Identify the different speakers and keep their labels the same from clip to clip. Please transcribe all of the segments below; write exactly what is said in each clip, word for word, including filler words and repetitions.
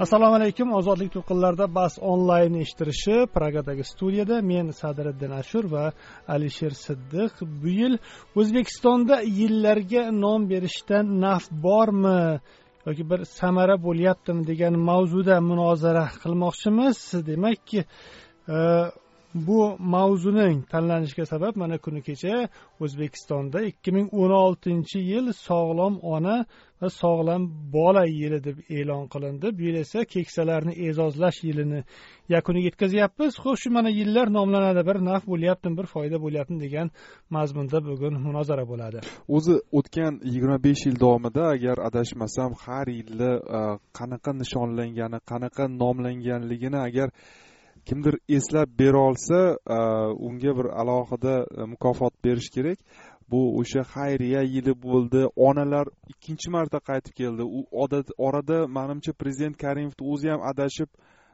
Speaker 1: Assalomu alaykum. Ozodlik to'lqinlarida bas onlayn eshittirishi Pragadagi studiyada men Sadiriddin Ashur va Alisher Siddiq. Bu yil O'zbekistonda yillarga nom berishdan naf bormi yoki bir samara bo'lyaptimi degan mavzuda munozara qilmoqchimiz. Demakki, e, bu mavzuning tanlanishiga sabab mana kuni kecha O'zbekistonda ikki ming o'n oltinchi yil sog'lom ona va sog'lom bola yili deb e'lon qilindi. Bu yil esa keksalarni e'zozlash yilini yakuniga yetkazyapmiz. Xo'sh, shu mana yillar nomlanadi, bir naf bo'lyaptimi, bir foyda bo'lyaptimi degan mazmunda bugun munozara bo'ladi.
Speaker 2: O'zi o'tgan yigirma besh yil davomida agar adashmasam har yili qanaqa nishonlangani, qanaqa nomlanganligini agar kimdir eslab bera olsa, unga bir alohida mukofot berish kerak. Bu o'sha xayriya yili bo'ldi. Onalar ikkinchi marta qaytib keldi. U odat orada menimcha prezident Karimov o'zi ham adashib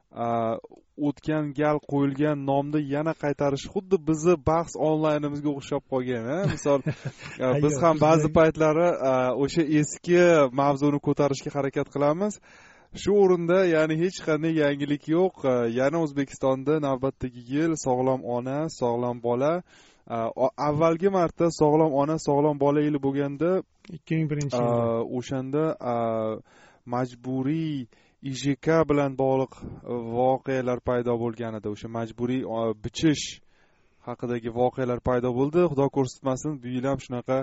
Speaker 2: o'tgan gal qo'yilgan nomni yana qaytarish xuddi bizni bahs onlaynimizga o'xshab qolgan. Misol biz ham ba'zi paytlari o'sha eski mavzuni ko'tarishga harakat qilamiz. Shu o'rinda ya'ni hech qanday yangilik yo'q. Yana O'zbekistonda navbatdagi yil sog'lom ona, sog'lom bola. Avvalgi marta sog'lom ona, sog'lom bola yili bo'lganda
Speaker 1: ikki ming birinchi yil.
Speaker 2: O'shanda majburiy I J K bilan bog'liq voqealar paydo bo'lgan edi. O'sha majburiy bichish haqidagi voqealar paydo bo'ldi. Xudo ko'rsatmasin, bu yil ham shunaqa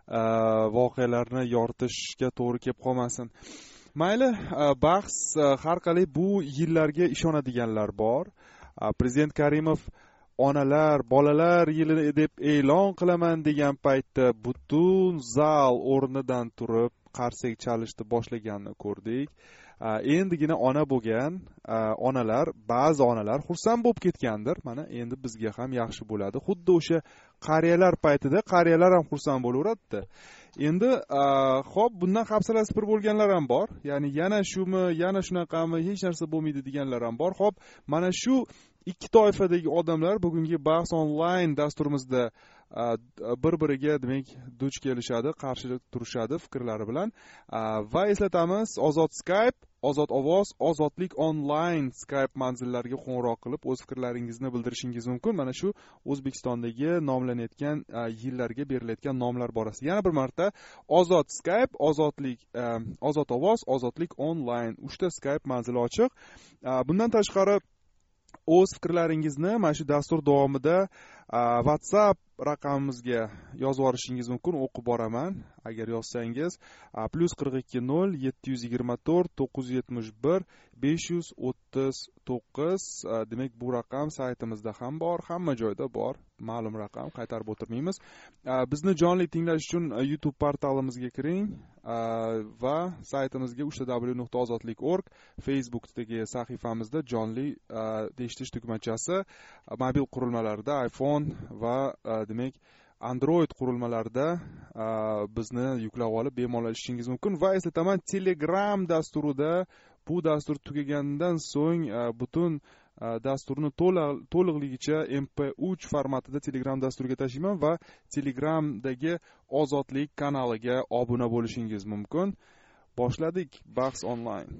Speaker 2: voqealarni yoritishga to'g'ri kelib qolmasin. Mayli, bahs har qalay bu yillarga ishonadiganlar bor. Prezident Karimov onalar, bolalar yili deb e'lon qilaman degan paytda butun zal o'rnidan turib qarsak chalishni boshlaganini ko'rdik. Endigina ona bo'lgan onalar, ba'zi onalar xursand bo'lib ketgandir. Mana endi bizga ham yaxshi bo'ladi. Xuddi o'sha qariyalar paytida qariyalar ham xursand bo'laveradi. Endi xo'p, bundan hafsalasi pir bo'lganlar ham bor. Ya'ni yana shumi, yana shunaqami, hech narsa bo'lmaydi deganlar ham bor. Xo'p, mana shu ikki toifadagi odamlar bugungi bahs onlayn dasturimizda bir-biriga demak duch kelishadi, qarshi turishadi fikrlari bilan. Va eslatamiz, Ozod Skype, Ozod ovoz, Ozodlik onlayn Skype manzillariga qo'ng'iroq qilib o'z fikrlaringizni bildirishingiz mumkin. Mana shu O'zbekistondagi nomlanayotgan yillarga berilayotgan nomlar borasida. Yana bir marta Ozod Skype, Ozodlik, Ozod ovoz, Ozodlik onlayn. uchta Skype manzili ochiq. Bundan tashqari o'z fikrlaringizni mana shu dastur davomida WhatsApp raqamimizga yozib yuborishingiz mumkin, o'qib boraman. Agar yozsangiz plus qirq ikki nol yetti yuz yigirma to'rt to'qqiz yuz yetmish bir besh yuz o'ttiz to'qqiz. Demak, bu raqam saytimizda ham bor, hamma joyda bor. Ma'lum raqam, qaytarib o'tirmaymiz. Bizni jonli tinglash uchun YouTube portalimizga kiring va saytimizga w w w nuqta ozodlik nuqta org, Facebookdagi sahifamizda jonli eshitish tugmachasi, mobil qurilmalarda iPhone va demak Android qurilmalarida bizni yuklab olib bemalol eshitishingiz mumkin. Va eslataman, Telegram dasturida bu dastur tugagandan so'ng butun dasturni to'liqligicha M P uch formatida Telegram dasturiga tashlayman va Telegramdagi Ozodlik kanaliga obuna bo'lishingiz mumkin. Boshladik bahs onlayn.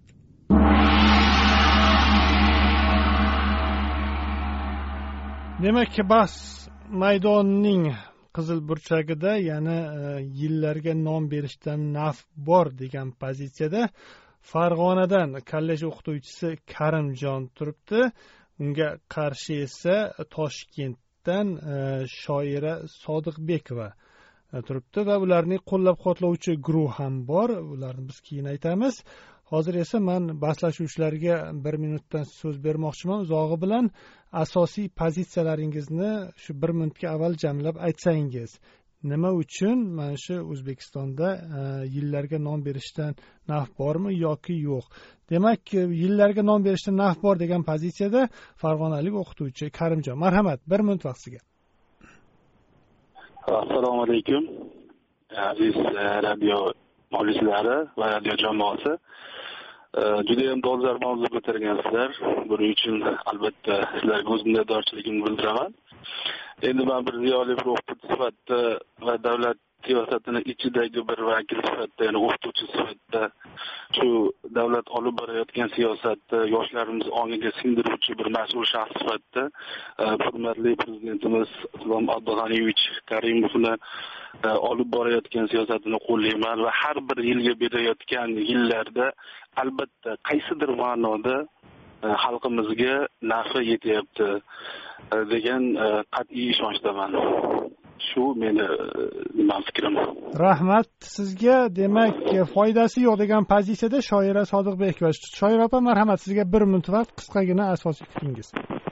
Speaker 1: Demak, bahs maydonining qizil burchagida yana yillarga nom berishdan naf bor degan pozitsiyada Farg'onadan kollej o'qituvchisi Karimjon turibdi. Unga qarshi esa Toshkentdan shoira Sodiqbekova turibdi va ularning qo'llab-quvvatlovchi guruh ham bor. Ularni biz keyin aytamiz. Hozir esa men baslashuvchilarga bir minutdan so'z bermoqchiman. Uzog'i bilan asosiy pozitsiyalaringizni shu bir minutga avval jamlab aytsangiz. Nima uchun mana shu O'zbekistonda yillarga nom berishdan naf bormi yoki yo'q? Demak, yillarga nom berishdan naf bor degan pozitsiyada farg'onalik o'qituvchi Karimjon. Marhamat, bir minut vaqtiga.
Speaker 3: Assalomu alaykum. Aziz radio muxlislari va radio jamoasi. Juda ham dolzarb mavzu ko'targansizlar. Buning uchun albatta sizlarga o'z minnatdorchiligimni bildiraman. Endi men bir ziyoli bir o'qituvchi sifatida va davlat siyosatini ichidagi bir vakil sifatida, ya'ni o'qituvchi sifatida shu davlat olib borayotgan siyosatni yoshlarimiz ongiga singdiruvchi bir mas'ul shaxs sifatida hurmatli prezidentimiz Islom Abdug'aniyevich Karimovni olib borayotgan siyosatini qo'llayman va har bir yilga berayotgan yillarda albatta qaysidir ma'noda xalqimizga nafi yetyapti degan qat'iy ishonchdaman. Shu meni nima fikrim.
Speaker 1: Rahmat sizga. Demak, foydasi yo'q degan pozitsiyada Shoira Sodiqbekova. Shoira opa, marhamat, sizga bir minut vaqt, qisqagina asosiy fikringiz.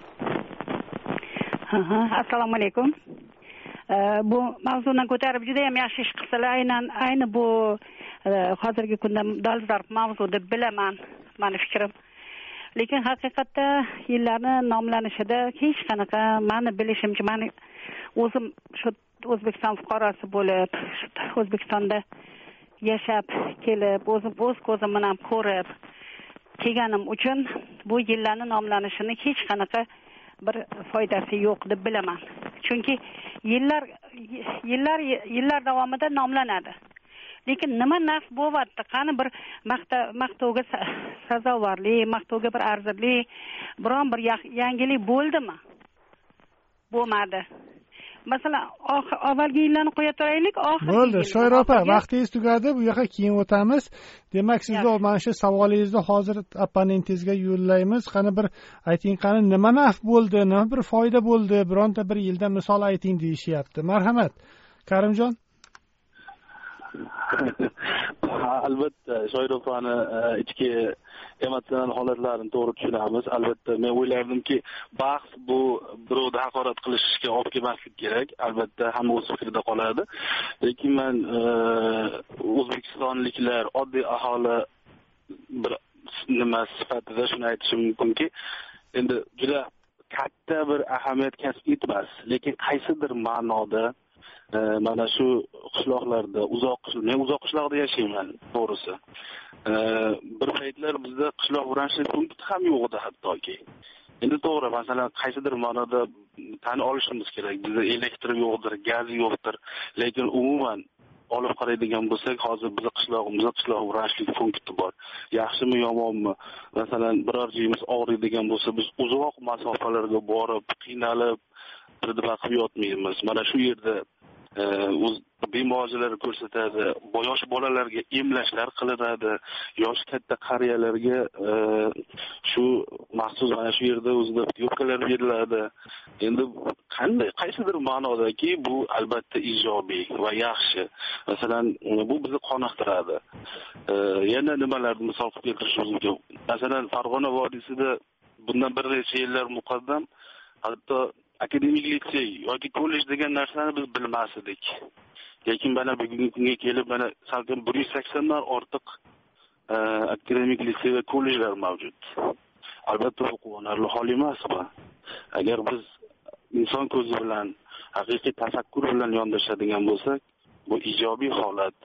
Speaker 4: Assalomu alaykum. Bu mavzuni ko'tarib juda ham yaxshi ish qilsalar, aynan ayni bu hozirgi kunda dolzarb mavzu deb bilaman, meni fikrim. Lekin haqiqatda yillarni nomlanishida hech qanaqa meni bilishimcha, meni o'zim shu O'zbekiston fuqarosi bo'lib, O'zbekistonda yashab kelib, o'zim o'z ko'zim bilan ko'rib kelganim uchun bu yillarni nomlanishini hech qanaqa bir foydasi yo'q deb bilaman. Chunki yillar yillar yillar davomida nomlanadi. Lekin nima naf bo'lyapti? Qani bir maqtovga sazovorli, maqtovga bir arzirli biron bir yangilik bo'ldimi? Bo'lmadi. Masalan, avvalgi yillarni qo'ya turaylik, oxirgi
Speaker 1: bo'ldi. Shoira opa, vaqtingiz tugadi. Bu yoqqa keyin o'tamiz. Demak, sizni mana shu savolingizni hozir opponentingizga yo'llaymiz. Qani bir ayting, qani nima naf bo'ldi, nima bir foyda bo'ldi, bironta bir yilda misol ayting deyishyapti. Marhamat. Karimjon.
Speaker 3: Albatta, Shoira opani ichki emotsional holatlarini to'g'ri tushunamiz. Albatta, men o'ylardimki, bahs bu birovni haqorat qilishga olib kelmaslik kerak. Albatta, hamma o'z fikrida qoladi. Lekin men o'zbekistonliklar, oddiy aholi bir nima sifatida shuni aytishim mumkinki, endi juda katta bir ahamiyat kasb etmas, lekin qaysidir ma'noda mana shu qishloqlarda, uzoq men uzoq qishloqda yashayman, to'g'risi. Bir paytlar bizda qishloq vrachlik punkti ham yo'q edi hattoki. Endi to'g'ri, masalan, qaysidir ma'noda tan olishimiz kerak. Bizda elektr yo'qdir, gaz yo'qdir, lekin umuman olib qaraydigan bo'lsak, hozir bizning qishlog'imizda qishloq vrachlik punkti bor. Yaxshimi, yomonmi? Masalan, biror joyimiz og'riydigan bo'lsa, biz uzoq masofalarga borib, qiynalib, birda qilib yotmaymiz. Mana shu yerda o'z bemorlar ko'rsatadi, yosh bolalarga emlashlar qilinadi, yosh katta qariyalarga shu maxsus mana shu yerda o'zida yo'qkalar beriladi. Endi qanday qaysidir ma'nodaki bu albatta ijobiy va yaxshi. Masalan, bu bizni qoniqtiradi. Yana nimalarni misol qilib keltirishimiz mumkin. Masalan, Farg'ona vodiysida bundan bir necha yillar muqaddam hatto akademik litsey yoki kollej degan narsani biz bilmas edik. Lekin mana bugungi kunga kelib mana salkam bir yuz saksondan ortiq akademik litsey va kollejlar mavjud. Albatta bu quvonarli hol emas bu. Agar biz inson ko'zi bilan, haqiqiy tafakkur bilan yondashadigan bo'lsak, bu ijobiy holat.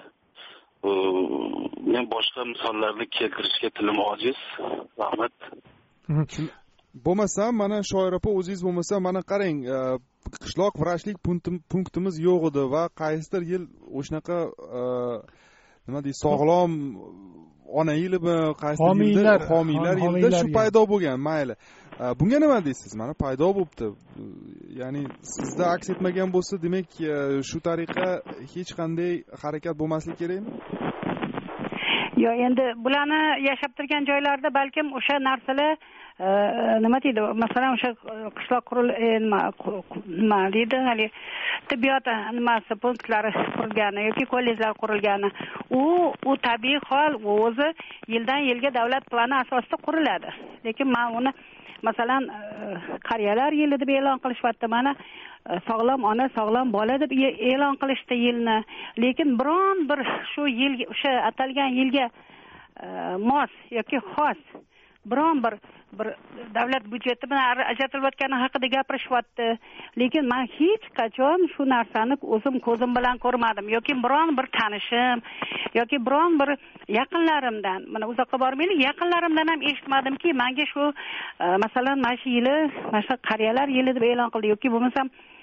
Speaker 3: Men boshqa misollarni keltirishga tilim ojiz. Rahmat.
Speaker 2: Bo'lmasa, mana Shoira opa o'zingiz bo'lmasa, mana qarang, qishloq vrachlik punktimiz yo'q edi va qaysidir yil o'shanaqa nima deydi, sog'lom ona yilimi, qaysi yilda homiylar yilida shu paydo bo'lgan, mayli. Bunga nima deysiz? Mana paydo bo'libdi. Ya'ni sizda aks etmagan bo'lsa, demak, shu tariqa hech qanday harakat bo'lmasligi kerakmi?
Speaker 4: Yo, endi bularni yashab turgan joylarda balkim o'sha narsalar nima deydi, masalan, o'sha qishloq quril nima nima deydi, hali tibbiyot nimasi punktlari qurilgani yoki kollejlar qurilgani, u u tabiiy hol, o'zi yildan yilga davlat plani asosida quriladi. Lekin men uni masalan qariyalar yili deb e'lon qilishyapti, mana sog'lom ona, sog'lom bola deb e'lon qilishdi yilni. Lekin biron bir shu yil, o'sha atalgan yilga mos yoki xos biron bir bir davlat byudjeti bilan ajratilayotgani haqida gapirishyapti. Lekin men hech qachon shu narsani o'zim ko'zim bilan ko'rmadim yoki biron bir tanishim yoki biron bir yaqinlarimdan, mana uzoqqa bormaylik, yaqinlarimdan ham eshitmadimki, menga shu masalan mana shu yili, mana shu qariyalar yili deb e'lon qildi yoki bo'lmasam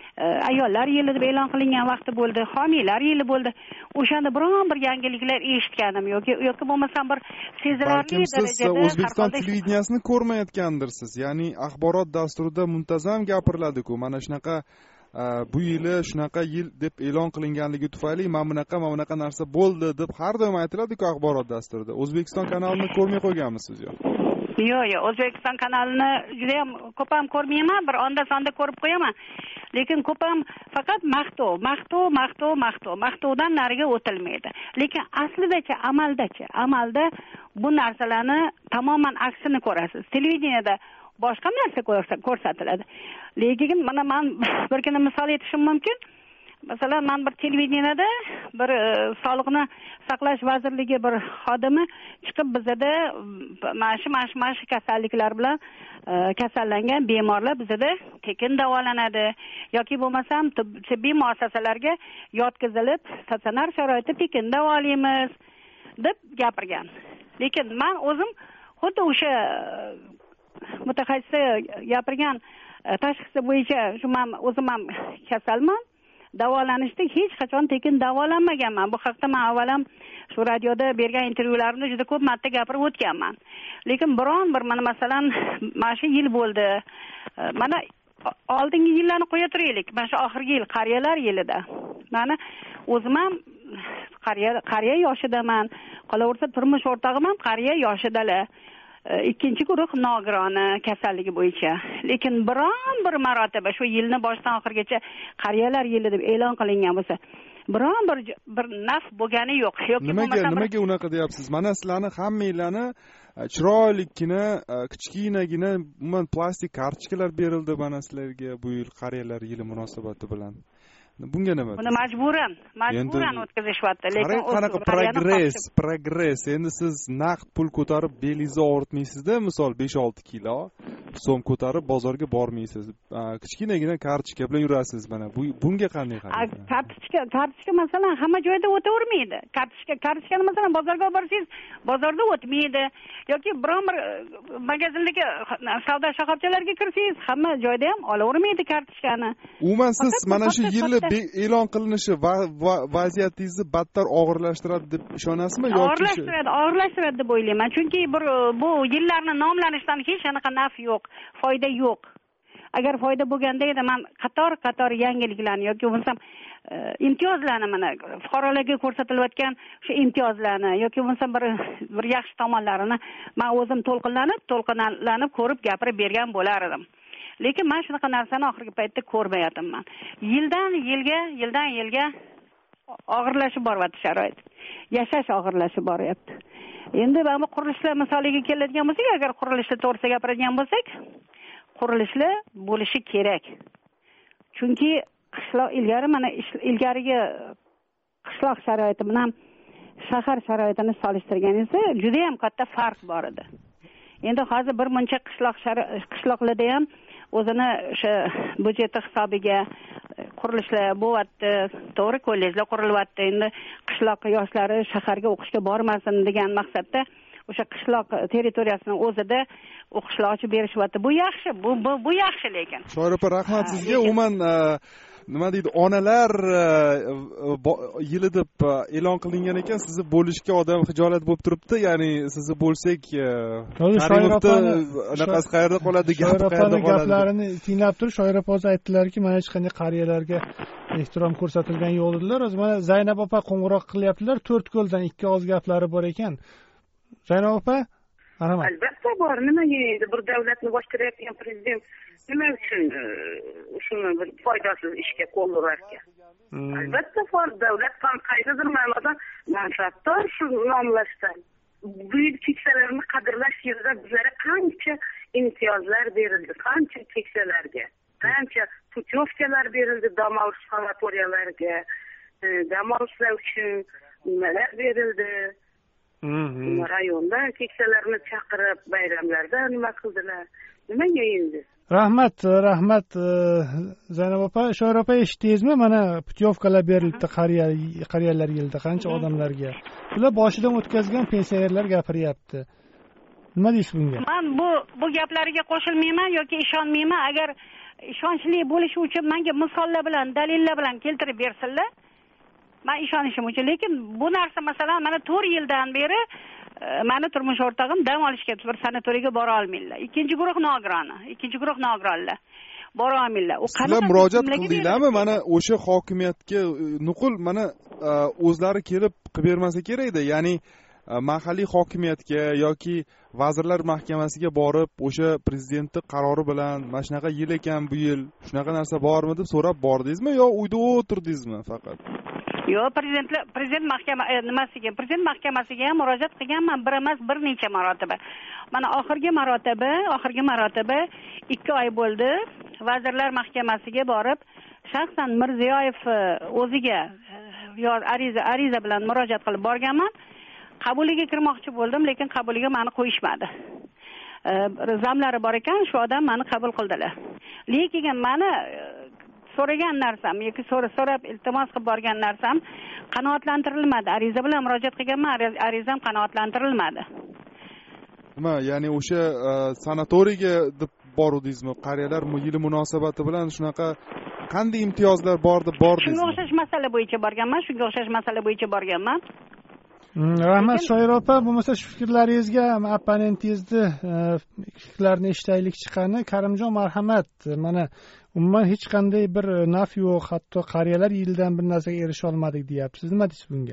Speaker 4: ayollar yili deb e'lon qilingan vaqti bo'ldi, homiylar yili bo'ldi. O'shanda biron bir yangiliklar eshitganim yoki yoki bo'lmasam bir sezilarli darajada
Speaker 2: siz O'zbekiston televideniyasini ko'rmayotgandirsiz. Ya'ni axborot dasturida muntazam gapiriladi-ku, mana shunaqa bu yili shunaqa yil deb e'lon qilinganligi tufayli mana bunaqa mana bunaqa narsa bo'ldi deb har doim aytiladi-ku axborot dasturida. O'zbekiston kanalini ko'rmay qo'yganmisiz yo?
Speaker 4: Yo'q, yo'q, O'zbekiston kanalini juda ham ko'p ham ko'rmayman, bir onda sonda ko'rib qo'yaman. Lekin ko'p ham faqat maqtov, maqtov, maqtov, maqtov, maqtovdan nariga o'tilmaydi. Lekin aslidachi, amaldachi, amalda bu narsalarni tamoman aksini ko'rasiz. Televideniyada boshqa narsa ko'rsatiladi. Lekin mana men bir kuni misol aytishim mumkin. Masalan, men bir televideniyada bir sog'liqni saqlash vazirligi bir xodimi chiqib bizada mana shu mana shu kasalliklar bilan kasallangan bemorlar bizada tekin davolanadi yoki bo'lmasam tibbiy muassasalarga yotqizilib statsionar sharoitda tekin davolaymiz deb gapirgan. Lekin men o'zim xuddi o'sha mutaxassis gapirgan tashxisi bo'yicha shu men o'zim ham kasalman. Davolanishda hech qachon tekin davolanmaganman. Bu haqda men avvalam shu radioda bergan intervyularimda juda ko'p marta gapirib o'tganman. Lekin biron bir mana masalan mana shu yil bo'ldi. Mana oldingi yillarni qo'ya turaylik. Mana shu oxirgi yil qariyalar yilida. Mana o'zim ham qariya qariya yoshidaman. Qolaversa turmush o'rtog'im ham qariya yoshidalar. Ikkinchi guruh nogironi kasalligi bo'yicha. Lekin biron bir marotaba shu yilni boshdan oxirigacha qariyalar yili deb e'lon qilingan bo'lsa, biron bir bir naf bo'lgani yo'q. Yoki
Speaker 2: nimaga nimaga unaqa deyapsiz? Mana sizlarni hammanglarni chiroylikkina, kichkinagina umuman plastik kartochkalar berildi mana sizlarga bu yil qariyalar yili munosabati bilan. Bunga nima?
Speaker 4: Buni majburan, majburan o'tkazishyapti. Lekin
Speaker 2: qanaqa progress, progress. Endi siz naqd pul ko'tarib belingizni og'ritmaysiz-da, misol besh olti kilo so'm ko'tarib bozorga bormaysiz. Kichkinagina kartochka bilan yurasiz mana. Bu bunga qanday qaraysiz?
Speaker 4: Kartochka, kartochka masalan hamma joyda o'tavermaydi. Kartochka, kartochkani masalan bozorga borsangiz, bozorda o'tmaydi. Yoki biron bir magazinlarga, savdo shoxobchalariga kirsangiz, hamma joyda ham olavermaydi kartochkani.
Speaker 2: Umuman siz mana shu yilni e'lon qilinishi va vaziyatingizni battar og'irlashtiradi deb ishonasizmi yoki
Speaker 4: og'irlashtiradi, og'irlashtiradi deb o'ylayman. Chunki bir bu yillarni nomlanishidan hech qanaqa naf yo'q, foyda yo'q. Agar foyda bo'lganda edi, men qator-qator yangiliklarni yoki bo'lmasam imtiyozlarni mana fuqarolarga ko'rsatilayotgan shu imtiyozlarni yoki bo'lmasam bir bir yaxshi tomonlarini men o'zim to'lqinlanib, to'lqinlanib ko'rib gapirib bergan bo'lar edim. Lekin men shunaqa narsani oxirgi paytda ko'rmayapman. Yildan yilga, yildan yilga og'irlashib boryapti sharoit. Yashash og'irlashib boryapti. Endi mana bu qurilishlar misoliga keladigan bo'lsak, agar qurilishlar to'g'risida gapiradigan bo'lsak, qurilishlar bo'lishi kerak. Chunki qishloq ilgari mana ilgarigi qishloq sharoiti bilan shahar sharoitini solishtirganingizda juda ham katta farq bor edi. Endi hozir bir muncha qishloq qishloqlarda ham o'zini o'sha budjeti hisobiga qurilishlar bo'lyapti, to'g'ri kollejlar qurilyapti. Endi qishloq yoshlari shaharga o'qishga bormasin degan maqsadda o'sha qishloq territoriyasining o'zida o'qishlar ochib berishyapti. Bu yaxshi, bu bu, bu yaxshi lekin.
Speaker 2: Shoir opa, rahmat sizga. Umuman nima deydi, onalar yili deb e'lon qilingan ekan, sizni bo'lishga odam hijolat bo'lib turibdi. Ya'ni sizni bo'lsak, Karimovda anaqasi qayerda qoladi, gapi qayerda qoladi?
Speaker 1: Gaplarini tinglab turib, Shoir opa o'zi aytdilarki, mana hech qanday qariyalarga ehtirom ko'rsatilgan yo'q dedilar. O'zi mana Zaynab opa qo'ng'iroq qilyaptilar, To'rtko'ldan ikki oz gaplari bor ekan. Zaynab opa, marhamat.
Speaker 5: Albatta bor. Nimaga endi bir davlatni boshqarayotgan prezident nima uchun shuni bir foydasiz ishga qo'l urarkan? Albatta bor. Davlat ham qaysidir ma'noda manfaatdor shu nomlashdan. Buyuk keksalarni qadrlash yerida bizlarga qancha imtiyozlar berildi, qancha keksalarga, qancha putyovkalar berildi, dam olish sanatoriyalariga, dam olishlar uchun nimalar berildi. Rayonda keksalarni chaqirib bayramlarda nima qildilar? Nimaga endi?
Speaker 1: Rahmat, rahmat Zaynab opa. Shoir opa, eshitdingizmi? Mana putyovkalar berildi qariyalar yilida qancha odamlarga. Bular boshidan o'tkazgan pensionerlar gapiryapti. Nima deysiz bunga?
Speaker 4: Men bu bu gaplariga qo'shilmayman yoki ishonmayman. Agar ishonchli bo'lishi uchun menga misollar bilan dalillar bilan keltirib bersinlar, men ishonishim uchun. Lekin bu narsa masalan mana to'rt yildan beri meni turmush o'rtog'im dam olishga bir sanatoriyga bora olmaydilar. Ikkinchi guruh nogironi, ikkinchi guruh nogironlar bora olmaydilar. U
Speaker 2: sizlar murojaat qildinglarmi? Mana o'sha hokimiyatga nuqul mana o'zlari kelib qilib bermasa kerak edi. Ya'ni mahalliy hokimiyatga yoki vazirlar mahkamasiga borib o'sha prezidentning qarori bilan mana shunaqa yil ekan bu yil, shunaqa narsa bormi deb so'rab bordingizmi yo uyda o'tirdingizmi faqat?
Speaker 4: Yo'q, prezident prezident mahkama nimasiga, prezident mahkamasiga ham murojaat qilganman, bir emas, bir necha marotaba. Mana oxirgi marotaba, oxirgi marotaba ikki oy bo'ldi. Vazirlar mahkamasiga borib, shaxsan Mirziyoyev o'ziga yo ariza ariza bilan murojaat qilib borganman. Qabuliga kirmoqchi bo'ldim, lekin qabuliga meni qo'yishmadi. Zamlari bor ekan, shu odam meni qabul qildilar. Lekin meni so'ragan narsam yoki so'rab iltimos qilib borgan narsam qanoatlantirilmadi. Ariza bilan murojaat qilganman, arizam qanoatlantirilmadi.
Speaker 2: Nima, ya'ni o'sha sanatoriyga deb borudingizmi? Qariyalar yili munosabati bilan shunaqa qanday imtiyozlar bor deb bordingizmi?
Speaker 4: Shunga o'xshash masala bo'yicha borganman, shunga o'xshash masala bo'yicha borganman.
Speaker 1: Rahmat Shoir opa, bo'lmasa shu fikrlaringizga opponentingizni fikrlarini eshitaylik chiqqani. Karimjon marhamat, mana umuman hech qanday bir naf yo'q, hatto qariyalar yildan bir narsaga erisha olmadik deyapsiz. Nima deysiz bunga?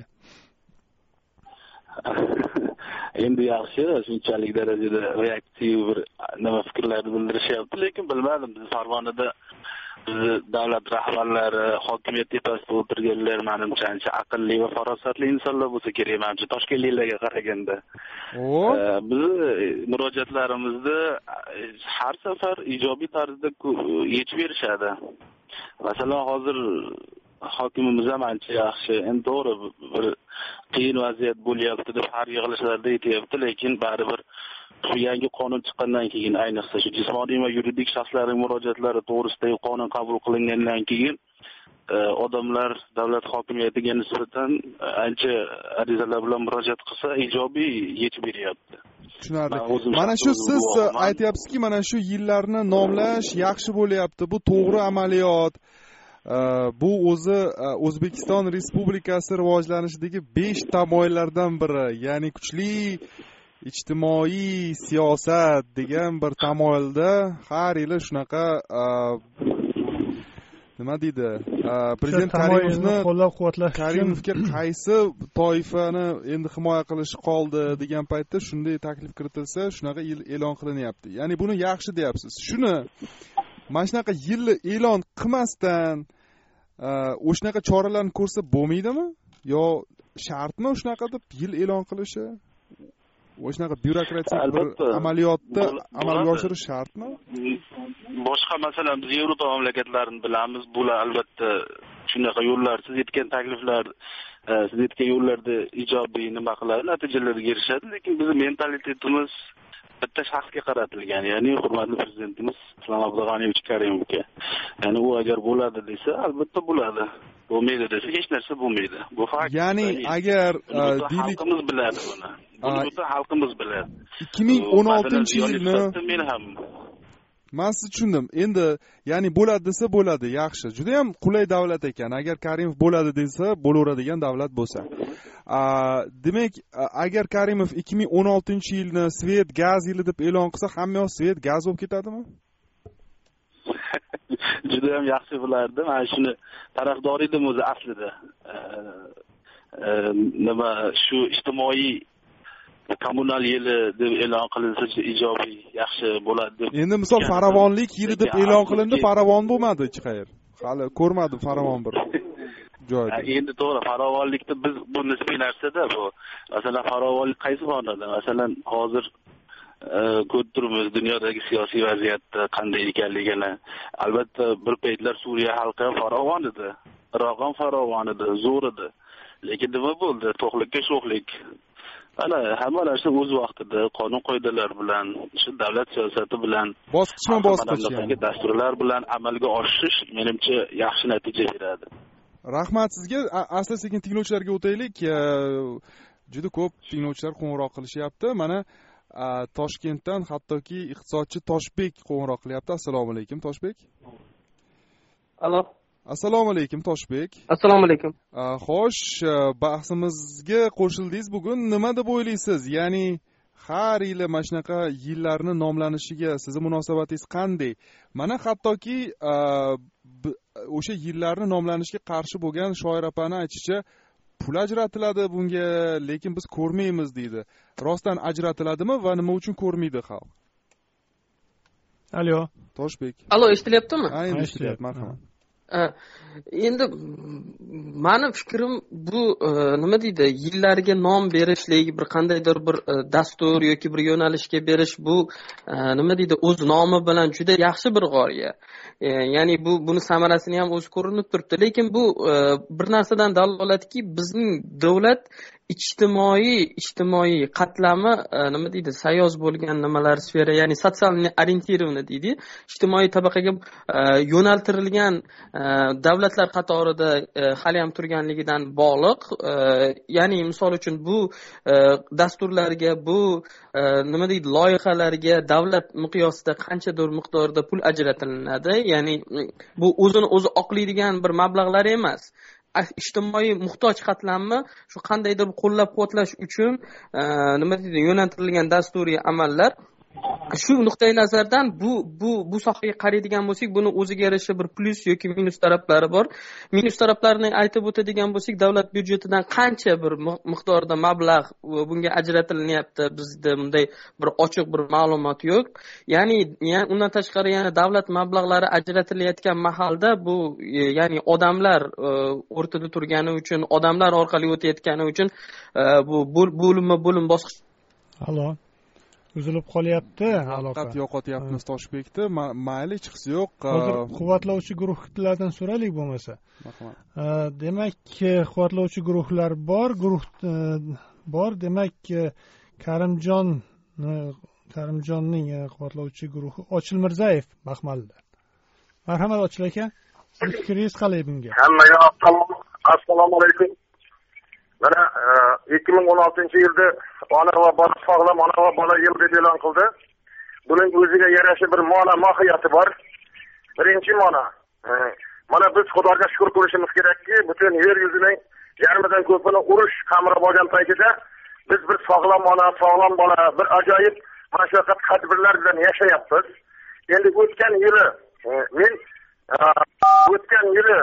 Speaker 3: Endi yaxshi, shunchalik darajada reaktiv bir nima fikrlarni bildirishyapti, lekin bilmadim, biz Farg'onada bizni davlat rahbarlari, hokimiyat tepasida o'tirganlar menimcha ancha aqlli va farosatli insonlar bo'lsa kerak menimcha toshkentliklarga qaraganda. Biz murojaatlarimizni har safar ijobiy tarzda yechib berishadi. Masalan, hozir hokimimiz ham ancha yaxshi, endi to'g'ri bir qiyin vaziyat bo'lyapti deb har yig'ilishlarda aytyapti, lekin baribir shu yangi qonun chiqqandan keyin, ayniqsa shu jismoniy va yuridik shaxslarning murojaatlari to'g'risidagi qonun qabul qilingandan keyin odamlar davlat hokimiyatiga nisbatan ancha arizalar bilan murojaat qilsa ijobiy yechib beryapti.
Speaker 2: Tushunarli. Mana shu siz aytyapsizki, mana shu yillarni nomlash yaxshi bo'lyapti. Bu to'g'ri amaliyot. Bu o'zi O'zbekiston Respublikasi rivojlanishidagi besh tamoyillardan biri, ya'ni kuchli ijtimoiy siyosat degan bir tamoyilda har yili shunaqa nima deydi, prezident Karimovni qo'llab-quvvatlash Karimovga qaysi toifani endi himoya qilish qoldi degan paytda shunday taklif kiritilsa, shunaqa yil e'lon qilinyapti. Ya'ni buni yaxshi deyapsiz. Shuni mana shunaqa yilni e'lon qilmasdan o'shanaqa choralarni ko'rsa bo'lmaydimi? Yo shartmi shunaqa deb yil e'lon qilishi? O'shanaqa byurokratik bir amaliyotda amalga oshirish shartmi?
Speaker 3: Boshqa masalan biz Yevropa mamlakatlarini bilamiz. Bular albatta shunaqa yo'llar, siz aytgan takliflar, siz aytgan yo'llarda ijobiy nima qiladi, natijalarga erishadi, lekin bizning mentalitetimiz bitta shaxsga qaratilgan, ya'ni hurmatli prezidentimiz Islom Abdug'aniyevich Karimovga. Ya'ni u agar bo'ladi desa, albatta bo'ladi. Bo'lmaydi desa, hech narsa bo'lmaydi. Bu fakt.
Speaker 2: Ya'ni agar
Speaker 3: xalqimiz biladi buni. Buni butun xalqimiz biladi.
Speaker 2: ikki ming o'n oltinchi yilni
Speaker 3: men ham
Speaker 2: men sizni tushundim. Endi ya'ni bo'ladi desa bo'ladi, yaxshi. Juda ham qulay davlat ekan. Agar Karimov bo'ladi desa, bo'laveradigan davlat bo'lsa. Demak, agar Karimov ikki ming o'n oltinchi yilni svet gaz yili deb e'lon qilsa, hamma yoq svet gaz bo'lib ketadimi?
Speaker 3: Juda ham yaxshi bilardim. Mana shuni tarafdor edim o'zi aslida. Nima shu ijtimoiy kommunal yili deb e'lon qilinsa ijobiy yaxshi bo'ladi deb.
Speaker 2: Endi misol farovonlik yili deb e'lon qilindi, farovon bo'lmadi hech qayer. Hali ko'rmadim farovon bir joyda.
Speaker 3: Endi to'g'ri, farovonlikda biz bu nisbiy narsa-da bu. Masalan, farovonlik qaysi xonada? Masalan, hozir ko'rib turibmiz dunyodagi siyosiy vaziyatda qanday ekanligini. Albatta bir paytlar Suriya xalqi farovon edi, Iroq ham farovon edi, zo'r edi. Lekin nima bo'ldi? To'qlikka sho'xlik. Ana hamma narsa o'z vaqtida qonun qoidalar bilan, shu davlat siyosati bilan,
Speaker 2: bosqichma-bosqich
Speaker 3: dasturlar bilan amalga oshish menimcha yaxshi natija beradi.
Speaker 2: Rahmat sizga. Asta-sekin tinglovchilarga o'taylik. Juda ko'p tinglovchilar qo'ng'iroq qilishyapti. Mana Toshkentdan hattoki iqtisodchi Toshbek qo'ng'iroq qilyapti. Assalomu alaykum Toshbek.
Speaker 6: Alo.
Speaker 2: Assalomu alaykum Toshbek.
Speaker 6: Assalomu alaykum.
Speaker 2: Xo'sh, bahsimizga qo'shildingiz bugun. Nima deb o'ylaysiz? Ya'ni har yili mana shunaqa yillarni nomlanishiga sizni munosabatingiz qanday? Mana hattoki o'sha yillarni nomlanishiga qarshi bo'lgan shoir opani aytishicha, pul ajratiladi bunga, lekin biz ko'rmaymiz deydi. Rostdan ajratiladimi va nima uchun ko'rmaydi xalq?
Speaker 1: Alo.
Speaker 2: Toshbek.
Speaker 6: Alo, eshitilyaptimi?
Speaker 2: Ha, endi eshitilyapti. Marhamat.
Speaker 6: Endi mani fikrim bu nima deydi, yillarga nom berishlik, bir qandaydir bir dastur yoki bir yo'nalishga berish, bu nima deydi, o'z nomi bilan juda yaxshi bir g'oya. Ya'ni bu buni samarasini ham o'zi ko'rinib turibdi, lekin bu bir narsadan dalolatki, bizning davlat ijtimoiy ijtimoiy qatlami nima deydi, sayoz bo'lgan nimalar sfera, ya'ni sotsial orientirованный deydi, ijtimoiy tabaqaga yo'naltirilgan davlatlar qatorida hali ham turganligidan bog'liq. Ya'ni misol uchun bu dasturlarga, bu nima deydi, loyihalarga davlat miqyosida qanchadir miqdorda pul ajratilinadi. Ya'ni bu o'zini o'zi oqlaydigan bir mablag'lar emas. Ijtimoiy muhtoj qatlamni shu qandaydir qo'llab-quvvatlash uchun nima deydi, yo'naltirilgan dasturiy amallar. Shu nuqtai nazardan bu bu bu sohaga qaraydigan bo'lsak, buni o'ziga yarasha bir plus yoki minus taraflari bor. Minus taraflarini aytib o'tadigan bo'lsak, davlat byudjetidan qancha bir miqdorda mablag' bunga ajratilinyapti, bizda bunday bir ochiq bir ma'lumot yo'q. Ya'ni undan tashqari yana davlat mablag'lari ajratilayotgan mahalda bu ya'ni odamlar o'rtada turgani uchun, odamlar orqali o'tayotgani uchun bu bo'limma bo'lim bosqich.
Speaker 1: Alo. Uzilib qolyapti aloqa.
Speaker 2: Faqat yo'qotyapmiz Toshbekni. Mayli, hech qisi yo'q.
Speaker 1: Hozir quvvatlovchi guruhlardan so'raylik bo'lmasa. Demak, quvvatlovchi guruhlar bor, guruh bor. Demak, Karimjon Karimjonning quvvatlovchi guruhi Ochil Mirzayev Baxmalda. Marhamat Ochil aka. Siz fikringiz qalay bunga?
Speaker 7: Hammaga assalomu alaykum. Mana ikki ming o'n oltinchi yilda ona va bola sog'lom ona va bola yili deb e'lon qildi. Buning o'ziga yarasha bir ma'no mohiyati bor. Birinchi ma'no, mana biz Xudoga shukr qilishimiz kerakki, butun yer yuzining yarmidan ko'pini urush qamrab olgan paytida biz bir sog'lom ona, sog'lom bola, bir ajoyib mana shu tadbirlar bilan yashayapmiz. Endi o'tgan yili men o'tgan yili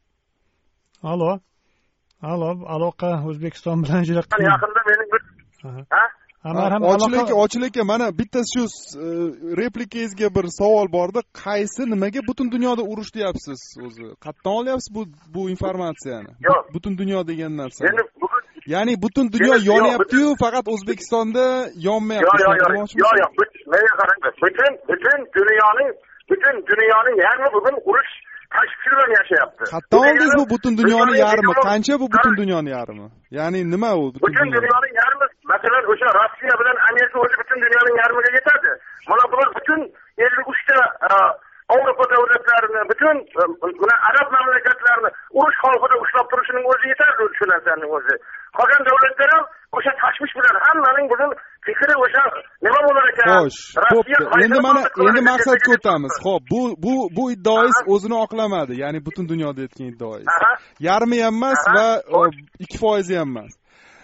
Speaker 1: Alo. Alo, aloqa O'zbekiston bilan juda qiyin.
Speaker 7: Yaqinda mening bir ha?
Speaker 2: Ochilaka, ochilaka, mana bitta shu replikangizga bir savol bordi. Qaysi nimaga butun dunyoda urush deyapsiz o'zi? Qayerdan olyapsiz bu bu informatsiyani? Butun dunyo degan narsa. Ya'ni butun dunyo yonyapti-yu, faqat O'zbekistonda yonmayapti.
Speaker 7: Yo'q, yo'q, yo'q, yo'q. Menga qarang, butun butun dunyoning butun dunyoning yarmi bugun urush tashvishi bilan yashayapti.
Speaker 2: Qayerdan oldingiz bu butun dunyoning yarmi? Qancha bu butun dunyoning yarmi? Ya'ni nima u
Speaker 7: butun dunyoning yarmi? Masalan, o'sha Rossiya bilan Amerika o'zi butun dunyoning yarmiga yetadi. Mana bular butun ellik uchta Avropa davlatlarini, butun buna arab mamlakatlarini urush xavfida ushlab turishining o'zi yetarli shu narsaning o'zi. Qolgan davlatlar ham o'sha tashvish bilan hammaning bugun fikri o'sha nima bo'lar ekan?
Speaker 2: Xo'sh, endi mana endi maqsadga o'tamiz. Xo'p, bu bu bu iddaoingiz o'zini oqlamadi, ya'ni butun dunyoda aytgan iddaoingiz. Yarmi ham emas va ikki foiz ham emas.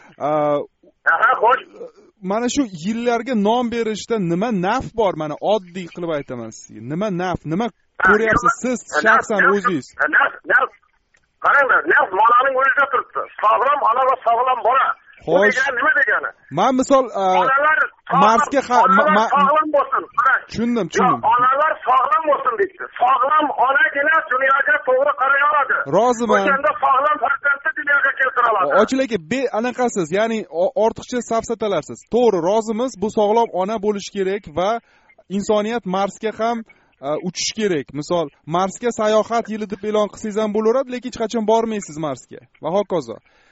Speaker 7: Aha, xo'sh.
Speaker 2: Mana shu yillarga nom berishda nima naf bor? Mana oddiy qilib aytaman sizga. Nima naf, nima ko'ryapsiz siz shaxsan o'zingiz?
Speaker 7: Naf, naf. Qaranglar, naf ma'noning o'zida turibdi. Sog'lom ona va sog'lom bola.
Speaker 2: Xo'sh.
Speaker 7: Nima degani?
Speaker 2: Men misol Marsga
Speaker 7: sog'lom bo'lsin.
Speaker 2: Tushundim, tushundim.
Speaker 7: Onalar sog'lom bo'lsin deydi. Sog'lom onagina dunyoga to'g'ri qaray oladi.
Speaker 2: Roziman.
Speaker 7: O'shanda sog'lom farzandni dunyoga keltira oladi.
Speaker 2: Ochil aka, be anaqasiz, ya'ni ortiqcha safsatalarsiz. To'g'ri, rozimiz. Bu sog'lom ona bo'lish kerak va insoniyat Marsga ham uchish kerak. Misol, Marsga sayohat yili deb e'lon qilsangiz ham bo'laveradi, lekin hech qachon bormaysiz Marsga va hokazo.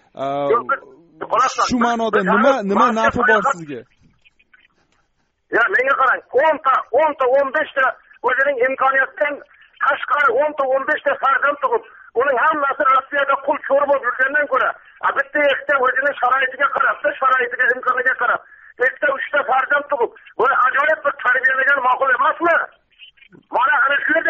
Speaker 2: Shu ma'noda nima nima nafi bor sizga?
Speaker 7: Ya, menga qarang, o'nta, o'nta, o'n beshta o'zining imkoniyatidan tashqari o'nta, o'n beshta farzand tug'ib, uning hammasi Rossiyada qul cho'r bo'lib yurgandan ko'ra, bitta ikkita o'zining sharoitiga qarab, sharoitiga, imkoniga qarab, ikkita uchta farzand tug'ib, buni ajoyib bir tarbiyalagan ma'qul emasmi? Mana ana shu yerda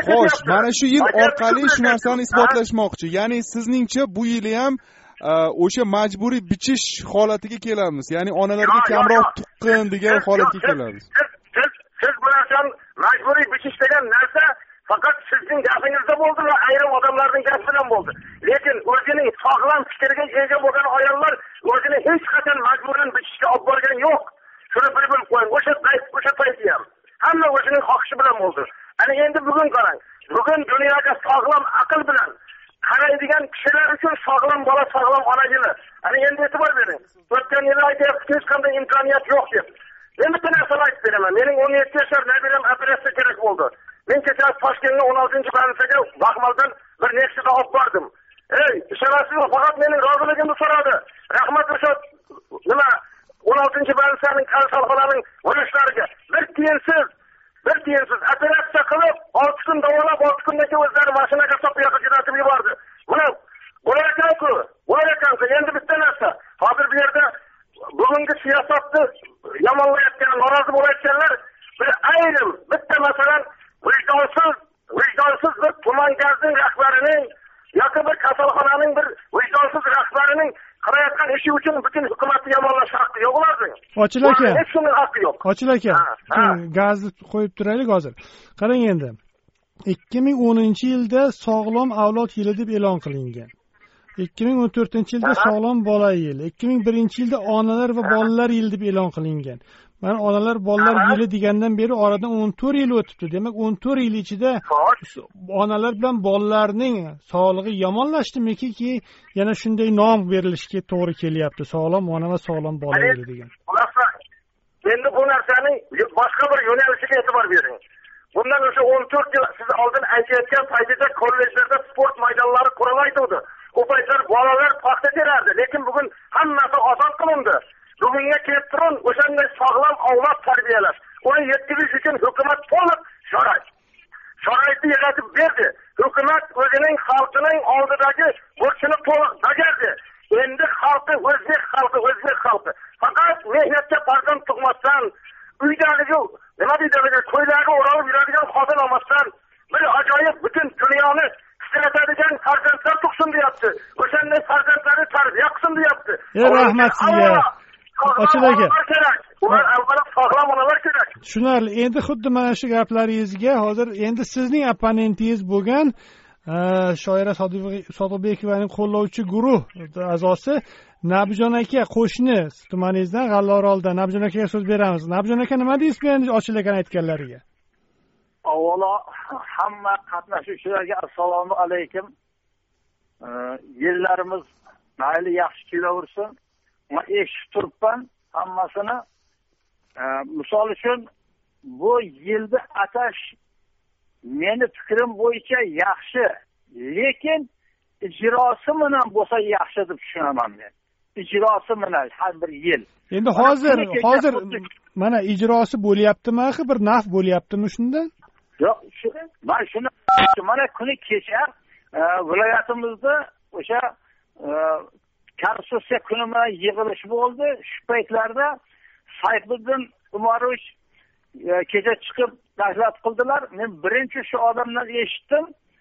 Speaker 2: xo'sh, mana shu yil orqali shu narsani isbotlashmoqchi. Ya'ni sizningcha bu yil ham o'sha majburiy bichish holatiga kelamiz. Ya'ni onalarga kamroq tuqqin degan holatga kelamiz.
Speaker 7: Siz siz bu narsani majburiy bichish degan narsa faqat sizning gapingizda bo'ldi va ayrim odamlarning gapi bilan bo'ldi. Lekin o'zining sog'lom fikriga ega bo'lgan ayollar o'zini hech qachon majburan bichishga olib borgan yo'q. Shuni bilib qo'ying. O'sha payt, o'sha payt ham hamma o'zining xohishi bilan bo'ldi. Ana endi bugun qarang. Bugun dunyoga sog'lom aql bilan qaraydigan kishilar uchun sog'lom bola, sog'lom ona yili. Ana endi e'tibor bering. O'tgan yil aytyapti, hech qanday imkoniyat yo'q deb. Men bitta narsani aytib beraman. Mening o'n yetti yoshar nabiram operatsiya kerak bo'ldi. Men kecha Toshkentga o'n oltinchi bansaga Baxmaldan bir Nexta'da olib bordim. Ey, ishonasizmi, faqat mening roziligimni so'radi. Rahmat o'sha nima o'n oltinchi bansaning kasalxonaning vurushlariga bir tiyinsiz, bir tiyinsiz operatsiya qilib, olti kun davolab, olti kundan keyin o'zlari mashinaga solib yoqib jo'natib yubordi. Mana bo'lar ekan-ku, bo'lar ekan-ku. Endi bitta narsa. Hozir bu yerda bugungi siyosatni yomonlayotgan, norozi bo'layotganlar bir ayrim bitta masalan vijdonsiz, vijdonsiz bir tuman gazning rahbarining yoki bir kasalxonaning bir vijdonsiz rahbarining qilayotgan ishi uchun butun hukumatni yomonlash haqqi yo'q ularning.
Speaker 1: Ochil aka.
Speaker 7: Hech kimning haqqi yo'q.
Speaker 1: Ochil aka. Gazni qo'yib turaylik hozir. Qarang endi. ikki ming o'ninchi yilda sog'lom avlod yili deb e'lon qilingan. ikki ming o'n to'rtinchi yilda sog'lom bola yili, ikki ming birinchi yilda onalar va bolalar yili deb e'lon qilingan. Mana onalar bolalar yili degandan beri oradan o'n to'rt yil o'tibdi. Demak, o'n to'rt yil ichida onalar bilan bolalarning sog'lig'i yomonlashdimi-ki, yana shunday nom berilishga to'g'ri kelyapti. Sog'lom ona va sog'lom bola yili degan.
Speaker 7: Endi bu narsaning boshqa bir yo'nalishiga e'tibor bering. Bundan o'sha o'n to'rt yil siz oldin aytayotgan paytida kollejlarda sport maydonlari qurilaydi. O paytlar bolalar paxta terardi, lekin bugun hammasi oson qilindi. Bugunga kelib turun o'shanday sog'lom avlod tarbiyalash, uni yetkazish uchun hukumat to'liq sharoit sharoitni yaratib berdi. Hukumat o'zining xalqining oldidagi burchini to'liq bajardi. Endi xalqi o'zbek xalqi, o'zbek xalqi faqat mehnatga farzand tug'masdan, uydagi nima deydi, ko'ylagi o'ralib yuradigan xotin olmasdan bir ajoyib butun dunyoni titratadigan farzandlar tug'sin deyapti. O'shanday farzandlarni tarbiya qilsin deyapti.
Speaker 1: Ey rahmat sizga. Ochil aka.
Speaker 7: Ular avvalo sog'lom onalar kerak.
Speaker 1: Tushunarli. Endi xuddi mana shu gaplaringizga hozir endi sizning opponentingiz bo'lgan Shoira Sodiqbekovaning qo'llovchi guruh a'zosi Nabijon aka qo'shni tumaningizdan G'allaoroldan Nabijon akaga so'z beramiz. Nabijon aka nima deysiz endi Ochil akaning aytganlariga?
Speaker 8: Avvalo hamma qatnashuvchilarga assalomu alaykum. Yillarimiz mayli yaxshi kelaversin. Men eshitib turibman hammasini. Misol uchun bu yilda atash meni fikrim bo'yicha yaxshi, lekin ijrosi bilan bo'lsa yaxshi deb tushunaman men. Ijrosi bilan har bir yil.
Speaker 1: Endi hozir hozir mana ijrosi bo'lyaptimi, bir naf bo'lyaptimi shundan?
Speaker 8: Yo'q, shu men shuni mana kuni kecha viloyatimizda o'sha Konstitutsiya kuni bilan yig'ilish bo'ldi. Shu paytlarda Sayfiddin Umarovich kecha chiqib nasihat qildilar. Men birinchi shu odamdan eshitdim.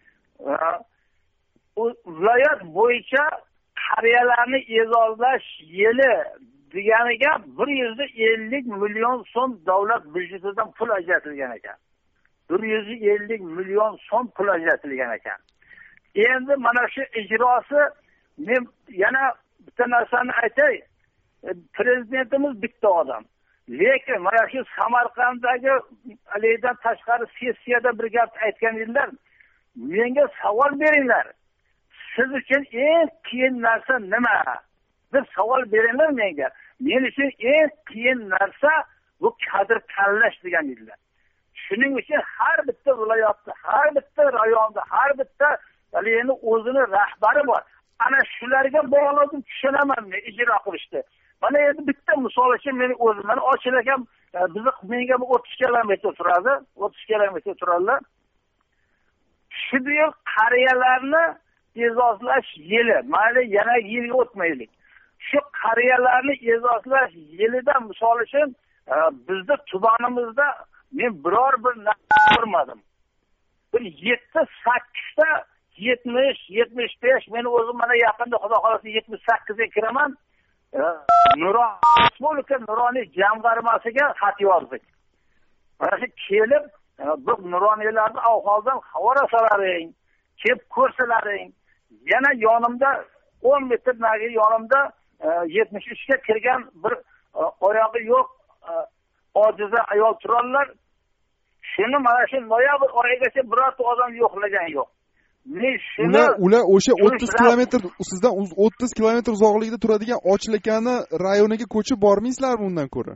Speaker 8: Viloyat bo'yicha qariyalarni e'zozlash yili deganiga bir yuz ellik million so'm davlat byudjetidan pul ajratilgan ekan. bir yuz ellik million so'm pul ajratilgan ekan. Endi mana shu ijrosi men yana bitta narsani aytay. Prezidentimiz bitta odam. Lekin mana shu Samarqanddagi alaydan tashqari sessiyada bir gap aytganinglar, menga savol beringlar. Siz uchun eng qiyin narsa nima? deb savol beringlar menga. Men uchun eng qiyin narsa bu kadr tanlash degan edilar. Shuning uchun har bitta viloyatda, har bitta rayonda, har bitta alayni o'zini rahbari bor. Ana shularga bog'liq tushunaman men ijro qilishdi. Mana endi bitta misol uchun men o'zim mana Ochil akam bizni menga o'ttiz kilometr turadi, o'ttiz kilometr turadilar. Shu yil qariyalarni e'zozlash yili, mayli yana yilga o'tmaylik. Shu qariyalarni e'zozlash yilidan misol uchun bizning tumanimizda men biror bir narsa ko'rmadim. bir yetti sakkizta yetmish yetmish besh men o'zim mana yaqinda xudo xolasa yetmish sakkizga kiraman. Nuron Respublika Nuroniy jamg'armasiga xat yozdik. Mana shu kelib bu nuroniylarni ahvoldan xabar solaring, kelib ko'rsalaring. Yana yonimda o'n metr nari yonimda yetmish uchga kirgan bir oyog'i yo'q ojiza ayol turarlar. Shuni mana shu noyabr oyigacha birorta odam yo'qlagan yo'q.
Speaker 2: Ular ular o'sha o'ttiz kilometr sizdan o'ttiz kilometr uzoqlikda turadigan Ochilakani rayoniga ko'chib bormaysizlarmi undan ko'ra?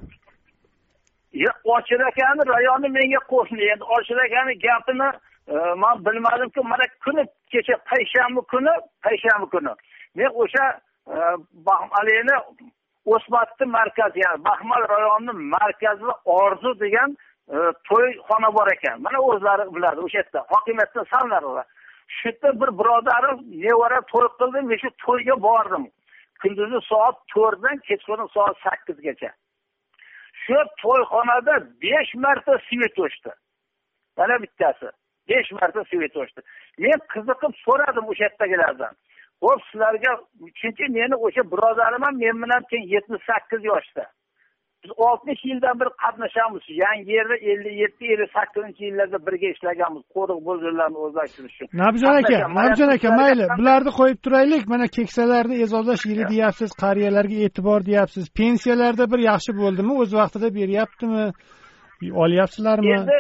Speaker 8: Ya Ochilakani rayoni menga qo'shni. Endi Ochilakani gapini men bilmadim-ku, mana kuni kecha payshanba kuni, payshanba kuni men o'sha Baxmalini O'smatli markaz, ya'ni Baxmal rayonining markazida Orzu degan to'yxona bor ekan. Mana o'zlari biladi o'sha yerda. Hokimiyatdan sanlarlar. Shu yerda bir birodarim nevara to'y qildi, men shu to'yga bordim. Kunduzi soat to'rtdan kechqurun soat sakkizgacha. Shu to'yxonada besh marta svet o'chdi. Mana bittasi besh marta svet o'chdi. Men qiziqib so'radim o'sha yerdagilardan. Xo'p, sizlarga chunki meni o'sha birodarim ham men bilan teng yetmish sakkiz yoshda. Biz oltmish yildan bir qatnashamiz. Yangi yerda ellik yetti ellik sakkizinchi yillarda birga ishlaganmiz. Qo'riq bozorlarni o'zlashtirish uchun.
Speaker 1: Nabjon aka, Nabjon aka, mayli, bularni qo'yib turaylik. Mana keksalarni e'zozlash yili deyapsiz, qariyalarga e'tibor deyapsiz. Pensiyalarda bir yaxshi bo'ldimi? O'z vaqtida beryaptimi? Olyapsizlarmi?
Speaker 8: Endi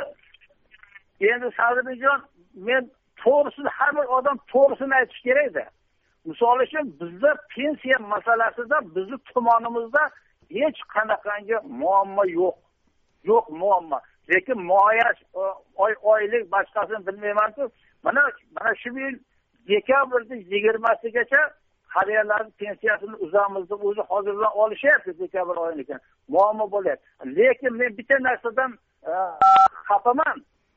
Speaker 8: endi Sadrijon, men to'g'risini har bir odam to'g'risini aytish kerak-da. Misol uchun bizda pensiya masalasida bizni tumanimizda hech qanaqangi muammo yo'q. Yo'q muammo. Lekin muayyash oy oylik boshqasini bilmayman-ku. Mana mana shu yil dekabrda yigirmasigacha qariyalarning pensiyasini uzamiz deb o'zi hozirdan olishyapti dekabr oyiga. Muammo bo'lyapti. Lekin men bitta narsadan xafaman.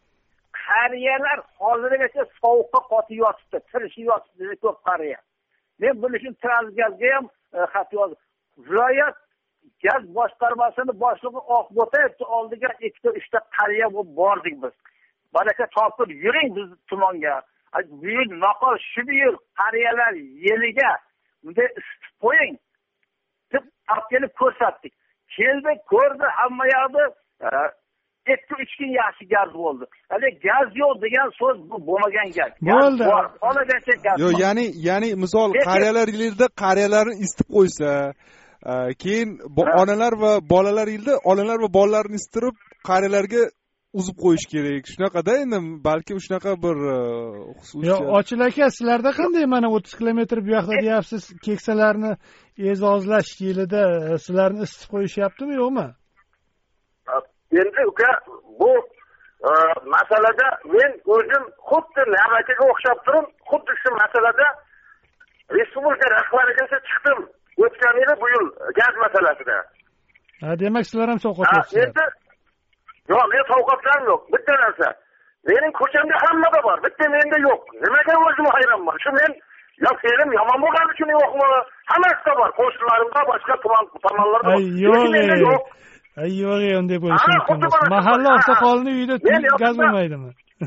Speaker 8: Qariyalar hozirgacha sovuqqa qotib yotibdi, tirishib yotibdi ko'p qariya. Men buni uchun Transgazga ham xat yozdim. Viloyat gaz boshqarmasini boshlig'i Oqbo'tayevni oldiga ikkita uchta qariya bo'lib bordik biz. Baraka topib yuring biz tumonga. Bu yil naqol shu yil qariyalar yiliga bunday isitib qo'ying deb olib kelib ko'rsatdik. Keldi, ko'rdi, hamma yoqda ikki uch kun yaxshi gaz bo'ldi. Hali gaz yo'q degan so'z bu bo'lmagan gap.
Speaker 1: Bo'ldi.
Speaker 8: Qolagancha gaz.
Speaker 2: Yo'q, ya'ni ya'ni misol qariyalar yilida qariyalarni isitib qo'ysa, keyin onalar va bolalar yilda onalar va bolalarni istirib qariyalarga uzib qo'yish kerak. Shunaqada endi balki shunaqa bir xususiyat.
Speaker 1: Yo'q, Ochil aka, sizlarda qanday mana o'ttiz kilometr bu yoqda deyapsiz, keksalarni e'zozlash yilida sizlarni isitib qo'yishyaptimi, yo'qmi?
Speaker 7: Endi uka, bu masalada men o'zim xuddi navbatiga o'xshab turib, xuddi shu masalada respublika rahbarigacha chiqdim. O'tgan yili bu yil gaz masalasida.
Speaker 1: Ha, demak sizlar ham sovqotyapsizlar.
Speaker 7: Endi yo'q, men sovqotganim yo'q. Bitta narsa. Mening ko'chamda hammada bor, bitta menda yo'q. Nimaga o'zim hayronman? Shu men yo fe'lim yomon bo'lgani uchun yo'qmi? Hammasida bor. Qo'shnilarimda, boshqa tuman tomonlarda bor.
Speaker 1: Yo'q. Ay, yo'q, unday bo'lishi mumkin emas. Mahalla oqsoqolining uyida gaz bo'lmaydimi?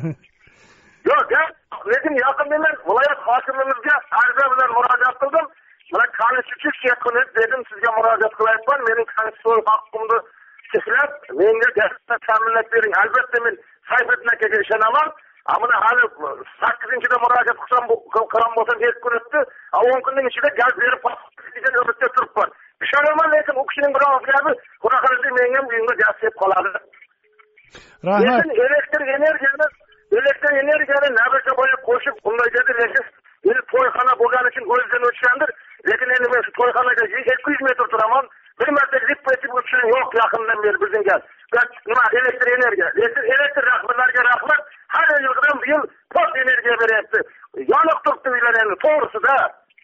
Speaker 7: Yo'q, lekin yaqinda men viloyat hokimimizga ariza bilan murojaat qildim. Mana konstitutsiya kuni dedim sizga murojaat qilyapman. Mening konstitutsiya haqqimni cheklab, menga gazdan ta'minlab bering. Albatta men Sayfiddin akaga ishonaman. Ammo hali sakkizinchida murojaat qilsam bu qilam bo'lsam hech kun o'tdi. o'n kunning ichida gaz berib degan umidda turibman. Ishonaman, lekin u kishining biroz gapi qanaqadir menga ham uyimga gaz kelib qoladi.
Speaker 1: Rahmat.
Speaker 7: Lekin elektr energiyani elektr energiyani navbatga qo'yib qo'shib qilmaydi, lekin endi to'yxona bo'lgani uchun o'zidan o'tgandir. Lekin endi men shu to'yxonaga ikki yuz metr turaman. Bir marta zip etib o'tishim yo'q yaqindan beri bizning gaz. Nima elektr energiya? Lekin elektr rahbarlariga rahmat. Har yildan bu yil port energiya beryapti. Yoniq turibdi uylar endi to'g'risida.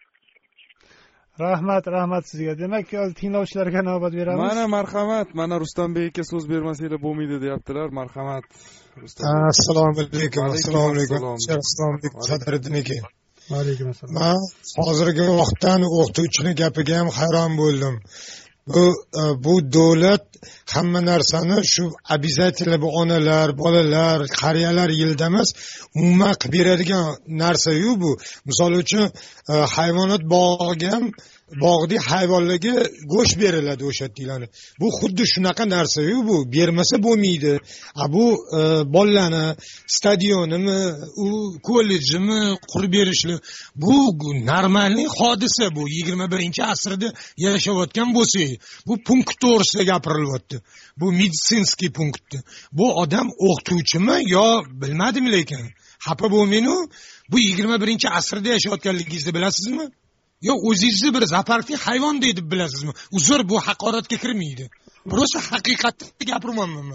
Speaker 1: Rahmat, rahmat sizga. Demak, tinglovchilarga navbat beramiz.
Speaker 2: Mana marhamat, mana Rustombek aka so'z bermasanglar bo'lmaydi deyaptilar. Marhamat.
Speaker 9: Assalomu alaykum. Assalomu alaykum. Assalomu alaykum. Sadriddin aka.
Speaker 1: Va alaykum assalom.
Speaker 9: Men hozirgi vaqtdan o'qituvchining gapiga ham hayron bo'ldim. bu bu davlat hamma narsani shu обязательно bu onalar bolalar qariyalar yilda emas umuman qilib beradigan narsa-yu bu. Misol uchun hayvonot bog'iga ham bog'dagi hayvonlarga go'sht beriladi o'sha yerdagilarni. Bu xuddi shunaqa narsa-yu bu. Bermasa bo'lmaydi. A bu bolalarni stadionimi, u kollejimi qurib berishli bu normalniy hodisa bu. yigirma birinchi asrda yashayotgan bo'lsak, bu punkt to'g'risida gapirilyapti. Bu meditsinskiy punkt. Bu odam o'qituvchimi yo bilmadim lekin. Xafa bo'lmayman-u. Bu yigirma birinchi asrda yashayotganligingizni bilasizmi? Yo o'zingizni bir zaparti hayvon deb bilasizmi? Uzr, bu haqoratga kirmaydi. Prosta haqiqatni gapiryapman.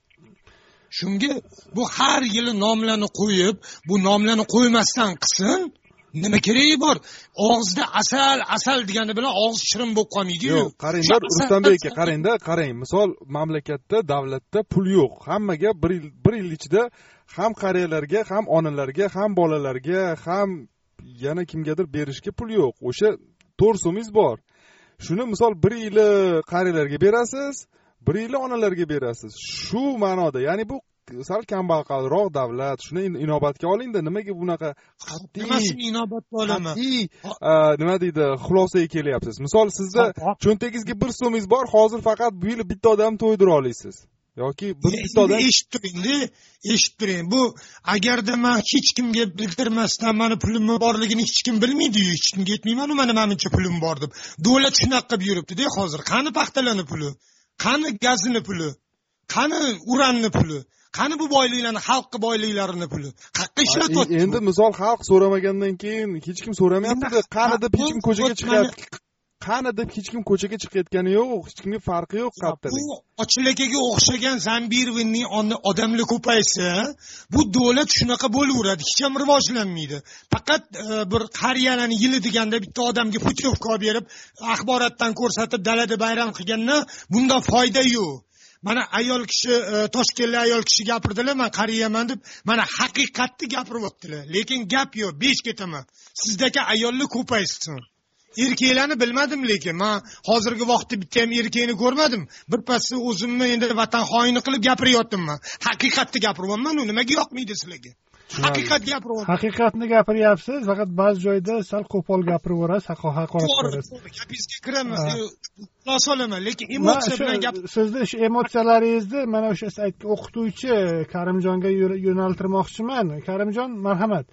Speaker 9: Shunga bu har yili nomlarni qo'yib, bu nomlarni qo'ymasdan qilsin, nima keragi bor? Og'izda asal, asal degani bilan og'iz shirin bo'lib qolmaydi-yu.
Speaker 2: Yo'q, qaranglar, Rustamбек aka, qarangda, qarang. Misol, mamlakatda, davlatda pul yo'q. Hammaga bir yil, bir yil ichida ham qariyalarga, ham onalarga, ham bolalarga, ham yana kimgadir berishga pul yo'q. O'sha to'rt so'mingiz bor. Shuni misol bir yili qariyalarga berasiz, bir yili onalarga berasiz. Shu ma'noda, ya'ni bu sal kambag'alroq davlat. Shuni inobatga olingda, nimaga bunaqa qat'iy
Speaker 9: nimasini inobatga olaman?
Speaker 2: Qat'iy nima deydi, xulosaga kelyapsiz. Misol sizda cho'ntagingizga bir so'mingiz bor, hozir faqat bu yil bitta odam to'ydira olasiz. Yoki bir bitta odam
Speaker 9: eshitib turing-da, eshitib turing. Bu agarda men hech kimga bildirmasdan meni pulim borligini hech kim bilmaydi-yu, hech kimga aytmayman-u, mana menimcha pulim bor deb. Davlat shunaqa qilib yuribdi-da hozir. Qani paxtalarning puli? Qani gazini puli? Qani uranni puli? Qani bu boyliklarni, xalqqa boyliklarini puli? Qayerga ishlatyapti?
Speaker 2: Endi misol xalq so'ramagandan keyin hech kim so'ramayapti-da, qani deb hech kim ko'chaga chiqyapti. Qani deb hech kim ko'chaga chiqayotgani yo'q, hech kimga farqi yo'q qattalik.
Speaker 9: Bu ochilakaga o'xshagan Zambirovning odamlar ko'paysa, bu davlat shunaqa bo'laveradi, hech ham rivojlanmaydi. Faqat bir qariyalarning yili deganda bitta odamga putyovka olib berib, axborotdan ko'rsatib dalada bayram qilganda bundan foyda yo'q. Mana ayol kishi, Toshkentlik ayol kishi gapirdilar, men qariyaman deb, mana haqiqatni gapiryaptilar. Lekin gap yo'q, besh ketaman. Sizdagi ayollar ko'paysin. Erkaklarni bilmadim, lekin men hozirgi vaqtda bitta ham erkakni ko'rmadim. Bir pasda o'zimni endi vatan xoini qilib gapiryapman. Haqiqatni gapiryapman, u nimaga yoqmaydi sizlarga? Haqiqat gapiryapman.
Speaker 1: Haqiqatni gapiryapsiz, faqat ba'zi joyda sal qo'pol gapiraverasiz, haqorat qilasiz.
Speaker 9: Gapingizga kiraman, xulosa olaman, lekin emotsiya bilan gap.
Speaker 1: Sizni shu emotsiyalaringizni mana o'sha saytga o'qituvchi Karimjonga yo'naltirmoqchiman. Karimjon, marhamat.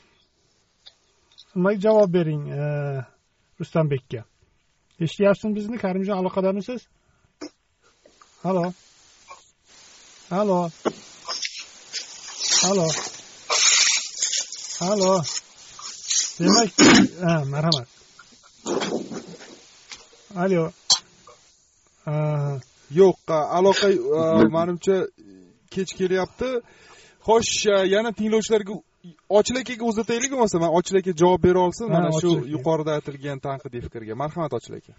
Speaker 1: Nima javob bering? Rustambekka. Eshityapsizmi bizni? Karimjon, aloqadamisiz? Halo. Halo. Halo. Halo. Demak, ha, marhamat. Alo.
Speaker 2: Yo'q, aloqa menimcha kech kelyapti. Xo'sh, yana tinglovchilarga Ochilakaga uzataylik bo'lmasa, men Ochilaka javob bera olsin mana shu yuqorida aytilgan tanqidiy fikrga. Marhamat Ochilaka.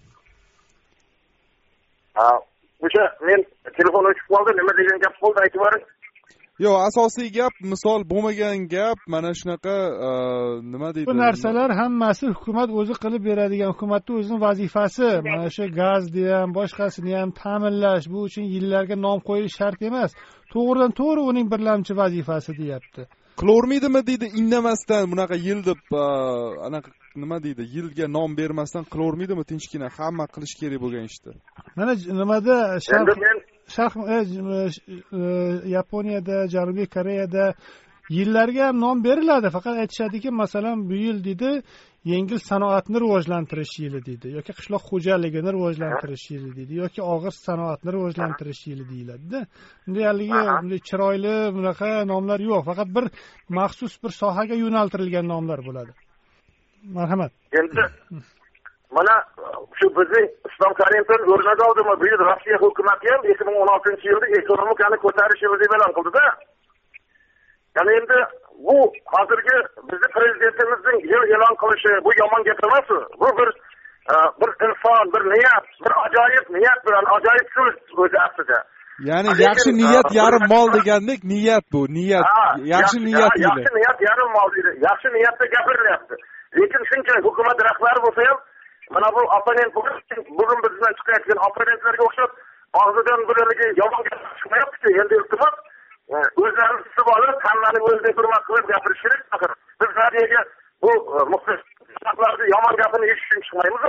Speaker 7: Ha, o'sha men telefon o'chib qoldi, nima degan gap bo'ldi, aytib bering.
Speaker 2: Yo'q, asosiy gap misol bo'lmagan gap, mana shunaqa nima deydi?
Speaker 1: Bu narsalar hammasi hukumat o'zi qilib beradigan, hukumatning o'zining vazifasi. Mana shu gazni ham, boshqasini ham ta'minlash, bu uchun yillarga nom qo'yish shart emas. To'g'ridan to'g'ri uning birlamchi vazifasi deyapti.
Speaker 2: Qilavermaydimi deydi, indamasdan bunaqa yil deb anaqa nima deydi, yilga nom bermasdan qilavermaydimi tinchgina, hamma qilish kerak bo'lgan ishni.
Speaker 1: Mana nimada sharq Yaponiyada, Janubiy Koreyada yillarga ham nom beriladi, faqat aytishadiki, masalan, bu yil deydi, yengil sanoatni rivojlantirish yili deydi, yoki qishloq xo'jaligini rivojlantirish yili deydi, yoki og'ir sanoatni rivojlantirish yili deyiladi-da. Deyarligi bunday chiroyli bunaqa nomlar yo'q, faqat bir maxsus bir sohaga yo'naltirilgan nomlar bo'ladi. Marhamat.
Speaker 7: Endi mana shu bizning Islom Karimovdan o'rnak oldimi? Bu yil Rossiya hukumati ham ikki ming o'n oltinchi yilda ekonomikani ko'tarish yili deb e'lon qildi-da. Ya'ni endi bu hozirgi bizning prezidentimizning yil e'lon qilishi bu yomon gap emas. Bu bir bir inson, bir niyat, bir ajoyib niyat bilan ajoyib so'z o'zi aslida.
Speaker 2: Ya'ni yaxshi niyat yarim mol degandek, niyat bu, niyat. Yaxshi niyat deydi.
Speaker 7: Yaxshi niyat yarim mol deydi. Yaxshi niyatda gapirilyapti. Lekin shuncha hukumat rahbari bo'lsa ham mana bu opponent bugun bizdan chiqayotgan opponentlarga o'xshab og'zidan birligi yomon gap chiqmayapti. Endi iltimos o'zlarini tutib olib, hammani o'ziga hurmat qilib gapirish kerak. Axir biz radioga bu muxlislarning yomon gapini eshitish uchun chiqmaymiz.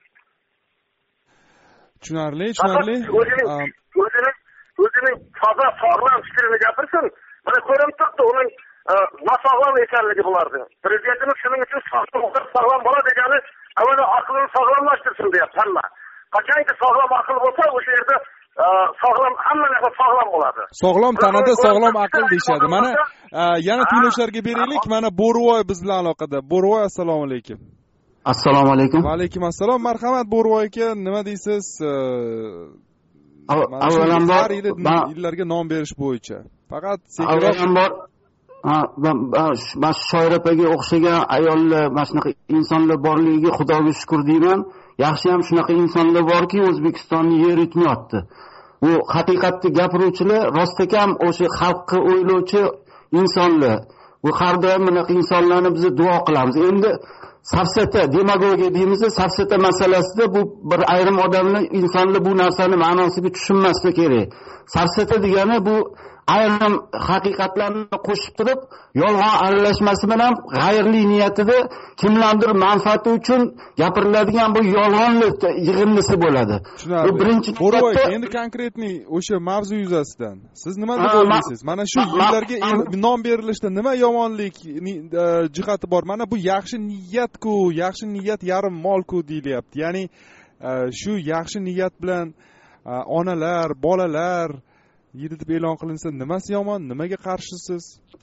Speaker 2: Tushunarli, tushunarli.
Speaker 7: O'zining o'zining toza sog'lom fikrini gapirsin. Mana ko'rinib turibdi uning nosog'lom ekanligi bularning. Prezidentimiz shuning uchun sog'lom bola degani avvalo aqlini sog'lomlashtirsin deyapti hamma. Qachonki sog'lom aql bo'lsa, o'sha yerda sog'lom hamma narsa sog'lom bo'ladi.
Speaker 2: Sog'lom tanada sog'lom aql deyshadi. Mana yana tinglovchilarga beraylik. Mana Bo'rivoy biz bilan aloqada. Bo'rivoy, assalomu alaykum.
Speaker 10: Assalomu alaykum.
Speaker 2: Va alaykum assalom. Marhamat Bo'rivoy aka, nima deysiz?
Speaker 10: Avvalambor
Speaker 2: yillarga nom berish bo'yicha. Faqat
Speaker 10: avvalambor mana shoir opaga o'xshagan ayollar, mana shunaqa insonlar borligiga Xudoga shukr deyman. Yaxshi ham shunaqa insonlar borki, O'zbekistonni yer yutmayapti. Bu haqiqatni gapiruvchilar rostakam o'sha xalqqa o'ylovchi insonlar. Bu har doim bunaqa insonlarni biz duo qilamiz. Endi safsata, demagogiya deymiz, safsata masalasida bu bir ayrim odamlar, insonlar bu narsani ma'nosiga tushunmasligi kerak. Safsata degani bu ayrim haqiqatlarni qo'shib turib, yolg'on aralashmasi bilan g'ayrli niyatida kimlardir manfaati uchun gapiriladigan bu yolg'onlik yig'indisi bo'ladi.
Speaker 2: Bu birinchi niyatda. Endi konkretniy o'sha mavzu yuzasidan siz nima deb o'ylaysiz? Mana shu yillarga nom berilishda nima yomonlik jihati bor? Mana bu yaxshi niyat-ku, yaxshi niyat yarim mol-ku deyilyapti. Ya'ni shu yaxshi niyat bilan onalar, bolalar yili deb e'lon qilinsa nimasi yomon, nimaga qarshisiz?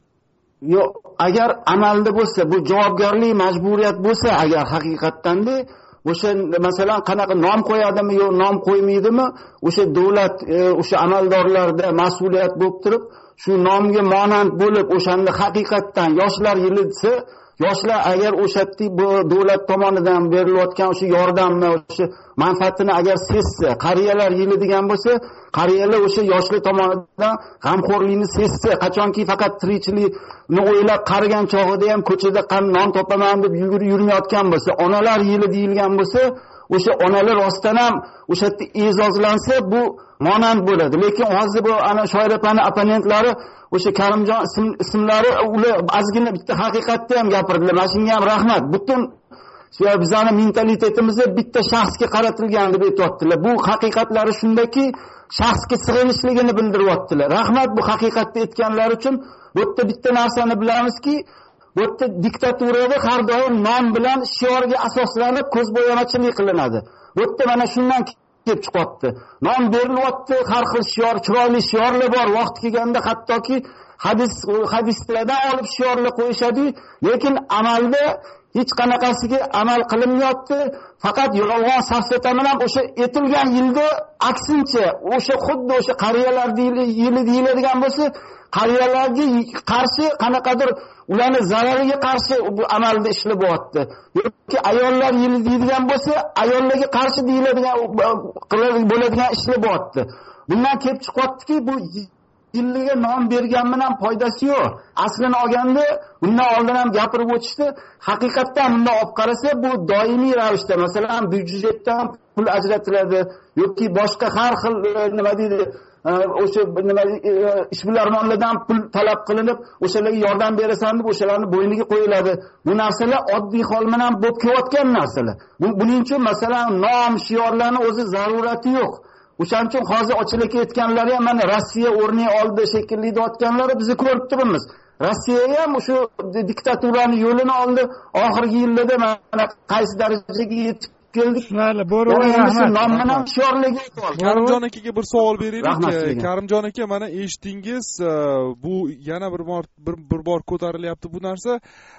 Speaker 10: Yo'q, agar amalda bo'lsa, bu javobgarlik, majburiyat bo'lsa, agar haqiqatdan-da o'sha masalan qanaqa nom qo'yadimi yo nom qo'ymaydimi, o'sha davlat o'sha amaldorlarda mas'uliyat bo'lib turib, shu nomga monand bo'lib, o'shanda haqiqatdan yoshlar yili desa, yoshlar agar o'shatdek bu davlat tomonidan berilayotgan o'sha yordamni, o'sha manfaatini agar sezsa, qariyalar yili degan bo'lsa, qariyalar o'sha yoshlar tomonidan g'amxo'rlikni sezsa, qachonki faqat tirikchilikni o'ylab qarigan chog'ida ham ko'chada qan non topaman deb yugurib yurmayotgan bo'lsa, onalar yili deyilgan bo'lsa, o'sha onalar rostdan ham o'sha yerda e'zozlansa bu monand bo'ladi. Lekin hozir bu ana shoir opani opponentlari o'sha Karimjon ismlari ular ozgina bitta haqiqatni ham gapirdilar. Mana shunga ham rahmat. Butun bizning mentalitetimiz bitta shaxsga qaratilgan deb aytibdilar. Bu haqiqatlari shundaki, shaxsga sig'inishligini bildiryaptilar. Rahmat bu haqiqatni aytganlar uchun. Bu yerda bitta narsani bilamizki, bu yerda diktaturada har doim nom bilan shiorga asoslanib ko'zbo'yamachilik qilinadi. Bu yerda mana shundan kelib chiqyapti. Nom berilyapti, har xil shior, chiroyli shiorlar bor. Vaqt kelganda hattoki hadis hadislardan olib shiorlar qo'yishadi, lekin amalda hech qanaqasiga amal qilinmayapti. Faqat yolg'on safsata bilan o'sha etilgan yilda aksincha o'sha xuddi o'sha qariyalar yili deyiladigan bo'lsa, qariyalarga qarshi qanaqadir ularni zarariga qarshi bu amalda ishlar bo'lyapti. Yoki ayollar yili deydigan bo'lsa, ayollarga qarshi deyiladigan bo'ladigan ishlar bo'lyapti. Bundan kelib chiqyaptiki, bu yilliga nom bergan bilan foydasi yo'q. Aslini olganda bundan oldin ham gapirib o'tishdi. Haqiqatdan bundan olib qarasa, bu doimiy ravishda, masalan, byudjetdan pul ajratiladi yoki boshqa har xil nima deydi, o'sha nima ishbilarmonlardan pul talab qilinib, o'shalarga yordam berasan deb o'shalarni bo'yniga qo'yiladi. Bu narsalar oddiy hol bilan bo'lib kelayotgan narsalar. Buning uchun masalan nom, shiorlarning o'zi zarurati yo'q. O'shaning uchun hozir ochilib aytganlari ham mana Rossiya o'rniga oldi shekilli deyotganlari bizni ko'rib turibmiz. Rossiya ham o'sha diktaturaning yo'lini oldi. Oxirgi yillarda mana qaysi darajaga yetib keldik.
Speaker 1: Mayli, Bo'rivoy rahmat.
Speaker 2: Karimjon akaga bir savol beraylik. Karimjon aka, mana eshitdingiz, bu yana bir bor bir, bir bor ko'tarilyapti bu narsa.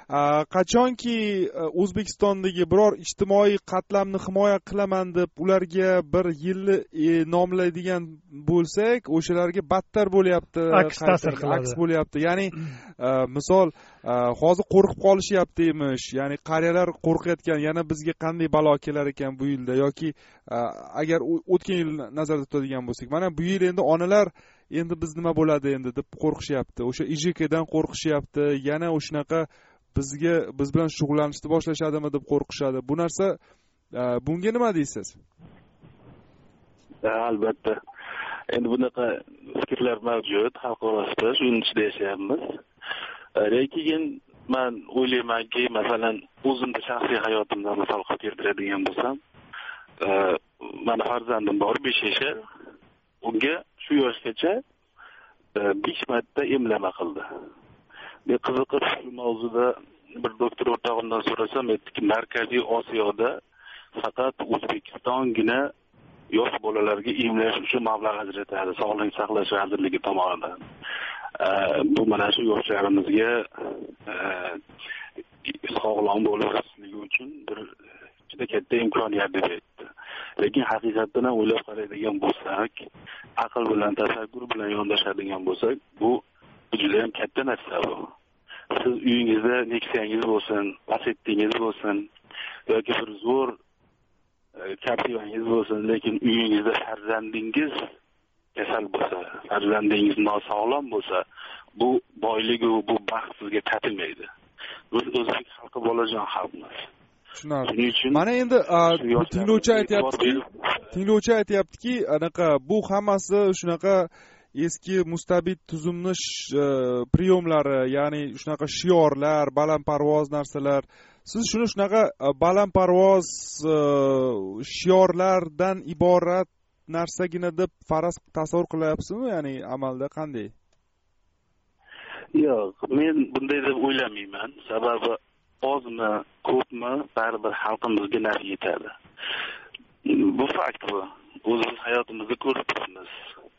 Speaker 2: Qachonki O'zbekistondagi biror ijtimoiy qatlamni himoya qilaman deb ularga bir yilni nomlaydigan bo'lsak, o'shalarga battar bo'lyapti,
Speaker 1: aks ta'sir qiladi.
Speaker 2: Aks bo'lyapti. Ya'ni misol hozir qo'rqib qolishyapti emish. Ya'ni qariyalar qo'rqayotgan, yana bizga qanday balo kelar ekan bu yilda yoki agar o'tgan yil nazarda tutadigan bo'lsak, mana bu yil endi onalar endi biz nima bo'ladi endi deb qo'rqishyapti. O'sha I J Kdan qo'rqishyapti. Yana o'shanaqa bizga biz bilan shug'ullanishni boshlashadimi deb qo'rqishadi. Bu narsa bunga nima deysiz?
Speaker 3: Albatta. Endi bunaqa fikrlar mavjud, xalq orasida shuning ichida yashayapmiz. Lekin men o'ylaymanki, masalan, o'zimda shaxsiy hayotimdan misol keltiradigan bo'lsam, meni farzandim bor, besh yashar. Unga shu yoshgacha besh marta emlama qildi. Men qiziqib shu mavzuda bir doktor o'rtog'imdan so'rasam, aytdiki, Markaziy Osiyoda faqat O'zbekistongina yosh bolalarga emlash uchun mablag' ajratadi, Sog'liqni saqlash vazirligi tomonidan. Bu mana shu yoshlarimizga sog'lom bo'lib o'sishligi uchun bir juda katta imkoniyat deb aytdi. Lekin haqiqatdan ham o'ylab qaraydigan bo'lsak, aql bilan, tafakkur bilan yondashadigan bo'lsak, bu juda ham katta narsa bu. Siz uyingizda Nexia'ngiz bo'lsin, Lacetti'ngiz bo'lsin, yoki bir zo'r Captiva'ngiz bo'lsin, lekin uyingizda farzandingiz kasal bo'lsa, farzandingiz nosog'lom bo'lsa, bu boylik va bu baxt sizga tatilmaydi. Biz o'zbek xalqi bolajon xalqmiz.
Speaker 2: Tushunarli. Mana endi tinglovchi aytayaptiki, tinglovchi aytayaptiki, anaqa bu hammasi shunaqa eski mustabid tuzumni priyomlari, ya'ni shunaqa shiorlar, balandparvoz narsalar. Siz shuni shunaqa balandparvoz shiorlardan iborat narsagina deb faraz tasavvur qilyapsizmi? Ya'ni amalda qanday?
Speaker 3: Yo'q, men bunday deb o'ylamayman. Sababi ozmi, ko'pmi, baribir xalqimizga naf yetadi. Bu fakt bu. O'zimiz hayotimizda ko'rib turibmiz.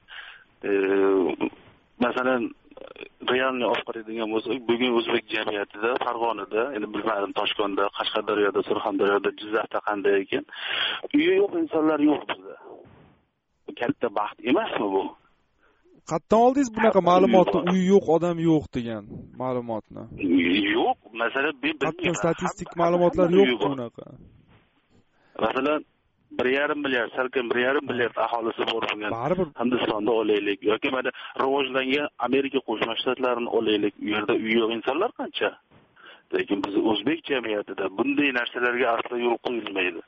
Speaker 3: Masalan, realni olib qaraydigan bo'lsak, bugun o'zbek jamiyatida, Farg'onada, endi bilmadim Toshkentda, Qashqadaryoda, Surxondaryoda, Jizzaxda qanday ekan, uyi yo'q insonlar yo'q bizda. Bu katta baxt emasmi bu?
Speaker 2: Qatdan oldingiz bunaqa ma'lumotni, uyi yo'q, odam yo'q degan ma'lumotni?
Speaker 3: Yo'q, masalan, men
Speaker 2: bilmayman. Statistik ma'lumotlar yo'q bunaqa.
Speaker 3: Masalan, bir yarim milliard, salkam bir yarim milliard aholisi bor bo'lgan Hindistonni olaylik yoki mana rivojlangan Amerika Qo'shma Shtatlarini olaylik. U yerda uy yo'q insonlar qancha? Lekin biz o'zbek jamiyatida bunday narsalarga aslo yo'l qo'yilmaydi.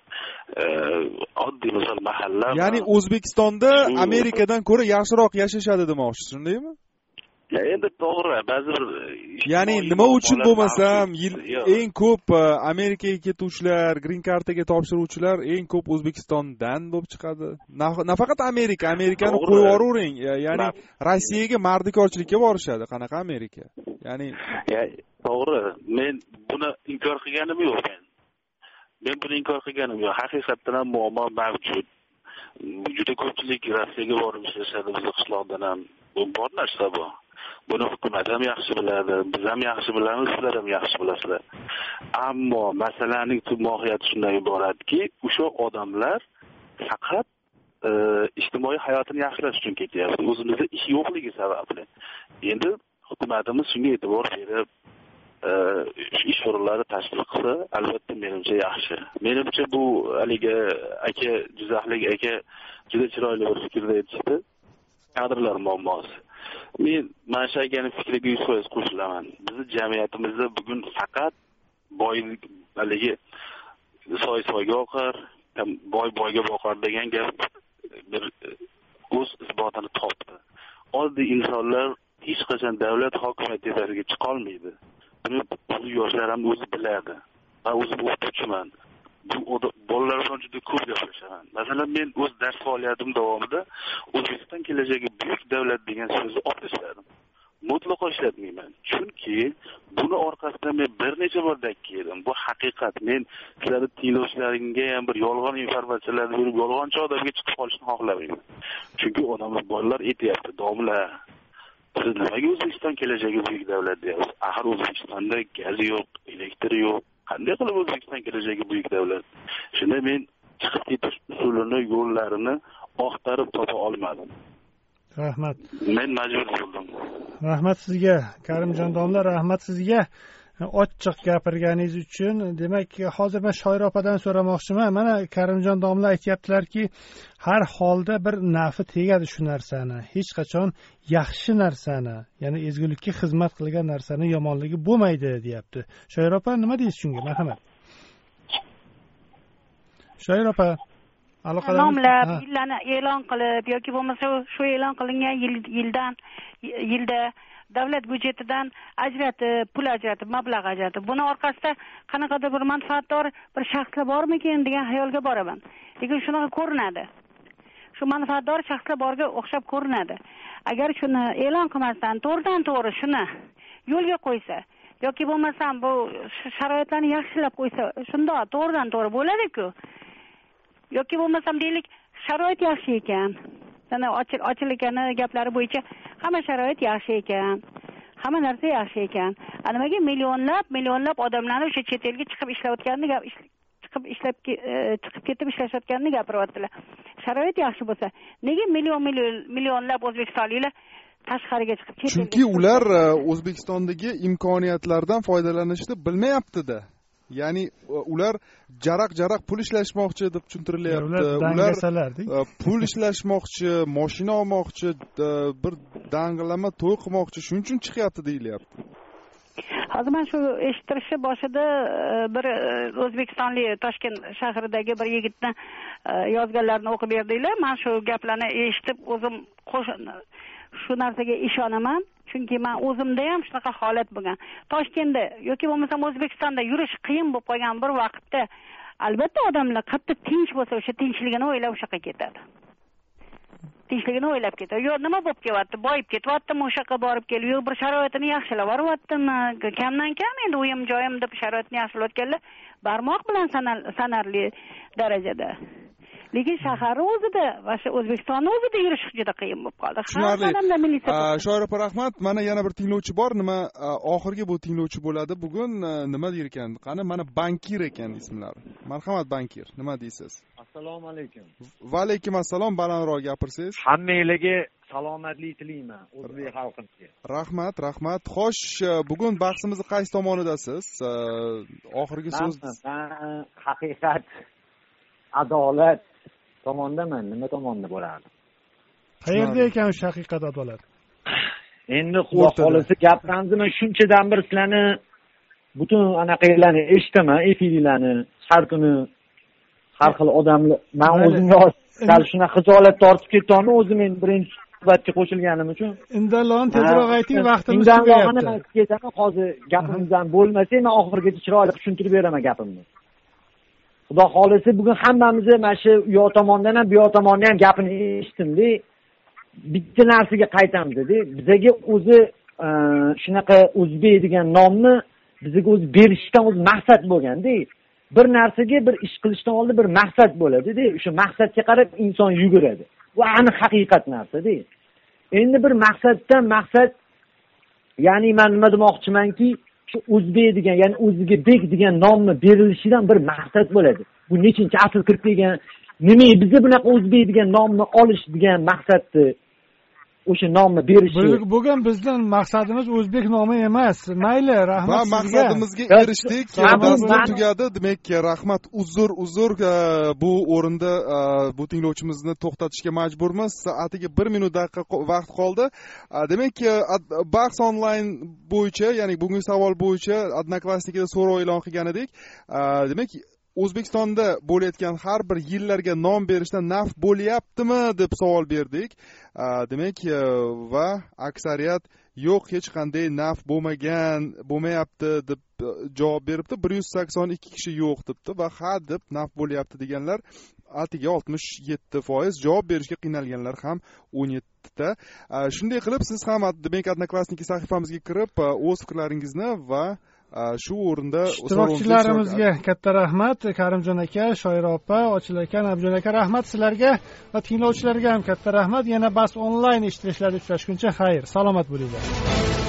Speaker 3: Oddiy misol mahalla.
Speaker 2: Ya'ni O'zbekistonda Amerikadan ko'ra yaxshiroq yashashadi demoqchisiz, shundaymi?
Speaker 3: Ya endi to'g'ri, ba'zi bir
Speaker 2: ya'ni nima uchun bo'lmasam, yil eng ko'p Amerikaga ketuvchilar, green kartaga topshiruvchilar eng ko'p O'zbekistondan bo'lib chiqadi. Nafaqat Amerika, Amerikani qo'yib yuboravering. Ya'ni Rossiyaga mardikorchilikka borishadi. Qanaqa Amerika? Ya'ni
Speaker 3: to'g'ri, men buni inkor qilganim yo'q men. Men buni inkor qilganim yo'q. Haqiqatdan ham muammo mavjud. Juda ko'pchilik Rossiyaga borib ishlashadi, bizning qishloqdan ham. Bu bor narsa bu. Buni hukumat ham yaxshi biladi, biz ham yaxshi bilamiz, sizlar ham yaxshi bilasizlar. Ammo masalaning tub mohiyati shundan iboratki, o'sha odamlar faqat ijtimoiy hayotini yaxshilash uchun ketyapti. O'zimizda ish yo'qligi sababli. Endi hukumatimiz shunga e'tibor berib, ish o'rinlari tashkil qilsa, albatta menimcha yaxshi. Menimcha bu haligi aka, Jizzaxlik aka juda chiroyli bir fikrda aytishdi. Kadrlar muammosi. Men mana shu akaning fikriga yuz foiz qo'shilaman. Bizning jamiyatimizda bugun faqat boylik, haligi soy soyga oqar, boy boyga boqar degan gap bir o'z isbotini topdi. Oddiy insonlar hech qachon davlat hokimiyati tepasiga chiqa olmaydi. Buni bu yoshlar ham o'zi biladi. Men o'zim o'qituvchiman. Bu bolalar bilan juda ko'p gaplashaman. Masalan, men o'z dars faoliyatim davomida O'zbekiston kelajagi buyuk davlat degan so'zni olib tashladim. Mutlaqo ishlatmayman. Chunki buni orqasidan men bir necha bor dakki yedim. Bu haqiqat. Men sizlarning tinglovchilaringga ham bir yolg'on informatsiyalarni berib, yolg'onchi odamga chiqib qolishni xohlamayman. Chunki odamlar, bolalar aytayapti, domla, siz nimaga O'zbekiston kelajagi buyuk davlat deyapsiz? Axir O'zbekistonda gaz yo'q, elektr yo'q. Qanday qilib O'zbekiston kelajagi buyuk davlat? Shunda men chiqib ketish usulini, yo'llarini oqtarib topa olmadim.
Speaker 1: Rahmat.
Speaker 3: Men majbur bo'ldim.
Speaker 1: Rahmat sizga, Karimjon domla, rahmat sizga ochiq gapirganingiz uchun. Demak, hozir men Shoira opadan so'ramoqchiman. Mana Karimjon domla aytayaptilarki, har holda bir nafi tegadi shu narsani. Hech qachon yaxshi narsani, ya'ni ezgulikka xizmat qilgan narsani yomonligi bo'lmaydi, deyapti. Shoira opa, nima deysiz shunga? Marhamat. shoir opa
Speaker 4: nomlab yillarni e'lon qilib yoki bo'lmasa shu e'lon qilingan yildan yilda davlat byudjetidan ajratib pul ajratib mablag' ajratib buni orqasida qanaqadir bir manfaatdor bir shaxslar bormikin degan xayolga boraman. Lekin shunaqa ko'rinadi. Shu manfaatdor shaxslar borga o'xshab ko'rinadi. Agar shuni e'lon qilmasdan to'g'ridan to'g'ri shuni yo'lga qo'ysa yoki bo'lmasam bu sharoitlarni yaxshilab qo'ysa shunda to'g'ridan to'g'ri bo'ladi-ku. Yoki bo'lmasam deylik sharoit yaxshi ekan. Sana ochilgani gaplari bo'yicha hamma sharoit yaxshi ekan. Hamma narsa yaxshi ekan. Nimaga millionlab millionlab odamlarni o'sha chet elga chiqib ishlayotganini gap chiqib ishlab chiqib ketib ishlayotganini gapiryaptilar. Sharoit yaxshi bo'lsa, nega million million millionlab o'zbekistonliklar tashqariga chiqib chet elga?
Speaker 2: Chunki ular O'zbekistondagi imkoniyatlardan foydalanishni bilmayapti-da. Ya'ni ular jaraq-jaraq pul ishlashmoqchi deb tushuntirilyapti. Ular pul ishlashmoqchi, mashina olmoqchi, bir dang'ilama to'y qilmoqchi, shuning uchun chiqyapti deyilyapti.
Speaker 4: Hozir men shu eshittirishni boshida bir O'zbekistonlik Toshkent shahridagi bir yigitni yozganlarini o'qib berdinglar. Men shu gaplarni eshitib o'zim shu narsaga ishonaman. Chunki men o'zimda ham shunaqa holat bo'lgan. Toshkentda yoki bo'lmasam O'zbekistonda yurish qiyin bo'lib qolgan bir vaqtda albatta odamlar qattiq tinch bo'lsa, o'sha tinchligini o'ylab o'sha yoqqa ketadi. Tinchligini o'ylab ketadi. Yo, nima bo'lib kelyapti? Boyib ketyaptimi o'sha yoqqa borib kelib, yo bir sharoitini yaxshilab boryaptimi? Kamdan kam endi uyim joyim deb sharoitni yaxshilayotganlar barmoq bilan sanarli darajada. Lekin shaharning o'zida va shu O'zbekistonning o'zida yurish juda qiyin bo'lib qoldi.
Speaker 2: Tushunarli. Shoir opa, rahmat. Mana yana bir tinglovchi bor. Nima oxirgi bu tinglovchi bo'ladi. Bugun nima der ekan? Qani, mana bankir ekan ismlari. Marhamat bankir. Nima deysiz?
Speaker 11: Assalomu alaykum.
Speaker 2: Va alaykum assalom. Balandroq gapirsangiz.
Speaker 11: Hammangizga salomatlik tilayman o'zbek xalqiga.
Speaker 2: Rahmat, rahmat. Xo'sh, bugun bahsimizni qaysi tomonidasiz? Oxirgi so'z.
Speaker 11: Men haqiqat, adolat tomondaman. Nima tomonda bo'lardi?
Speaker 1: Qayerda ekan o'sha haqiqat adolat?
Speaker 11: Endi xudo xolisi gaplarni shunchadan bir sizlarni butun anaqalarni eshitaman, efirlarni har kuni har xil odamlar. Men o'zimga sal shuna xijolat tortib ketdim, o'zim endi birinchi suhbatga qo'shilganim uchun.
Speaker 1: Indalon tezroq ayting, vaqtimiz tugayapti.
Speaker 11: Indalon ketaman, hozir gapimizdan bo'lmasa, men oxirigacha chiroyli tushuntirib beraman gapimni. Xudo xolisi bugun hammamiz mana shu yo tomondan ham bu yo tomondan ham gapini eshitdim-da. Bitta narsaga qaytamiz dedi. Bizga o'zi shunaqa o'zbek degan nomni bizga o'zi berishdan o'zi maqsad bo'lganda, bir narsaga bir ish qilishdan oldin bir maqsad bo'ladi-da. O'sha maqsadga qarab inson yuguradi. Bu aniq haqiqat narsa-da. Endi bir maqsaddan maqsad, ya'ni men nima demoqchimanki, shu o'zbek degan, ya'ni o'ziga bek degan nomni berilishidan bir maqsad bo'ladi. Bu nechinchi asl kirib kelgan, nima bizni bunaqa o'zbek degan nomni olish degan maqsadni o'sha nomni berishi.
Speaker 1: Bugun bizning maqsadimiz o'zbek nomi emas. Mayli, rahmat
Speaker 2: sizga. Maqsadimizga erishdik. Darsimiz tugadi. Demak, rahmat. Uzr, uzr. Bu o'rinda bu tinglovchimizni to'xtatishga majburmiz. Soatiga bir minut daqiqa vaqt qoldi. Demak, bahs onlayn bo'yicha, ya'ni bugungi savol bo'yicha Odnoklassnikida so'rov e'lon qilgan edik. Demak, O'zbekistonda bo'layotgan har bir yillarga nom berishdan naf bo'lyaptimi deb savol berdik. Demak, va aksariyat yo'q, hech qanday naf bo'lmagan, bo'lmayapti deb javob beribdi. bir yuz sakson ikki kishi yo'q debdi va ha deb naf bo'lyapti deganlar atiga oltmish yetti foiz, javob berishga qiynalganlar ham o'n yetti ta. Shunday qilib siz ham demak Odnoklassniki sahifamizga kirib o'z fikrlaringizni va shu o'rinda
Speaker 1: ishtirokchilarimizga katta rahmat. Karimjon aka, Shoira opa, Ochil aka, Nabjon aka, rahmat sizlarga va tinglovchilarga ham katta rahmat. Yana bas onlayn ishtirishlarda uchrashguncha xayr, salomat bo'linglar.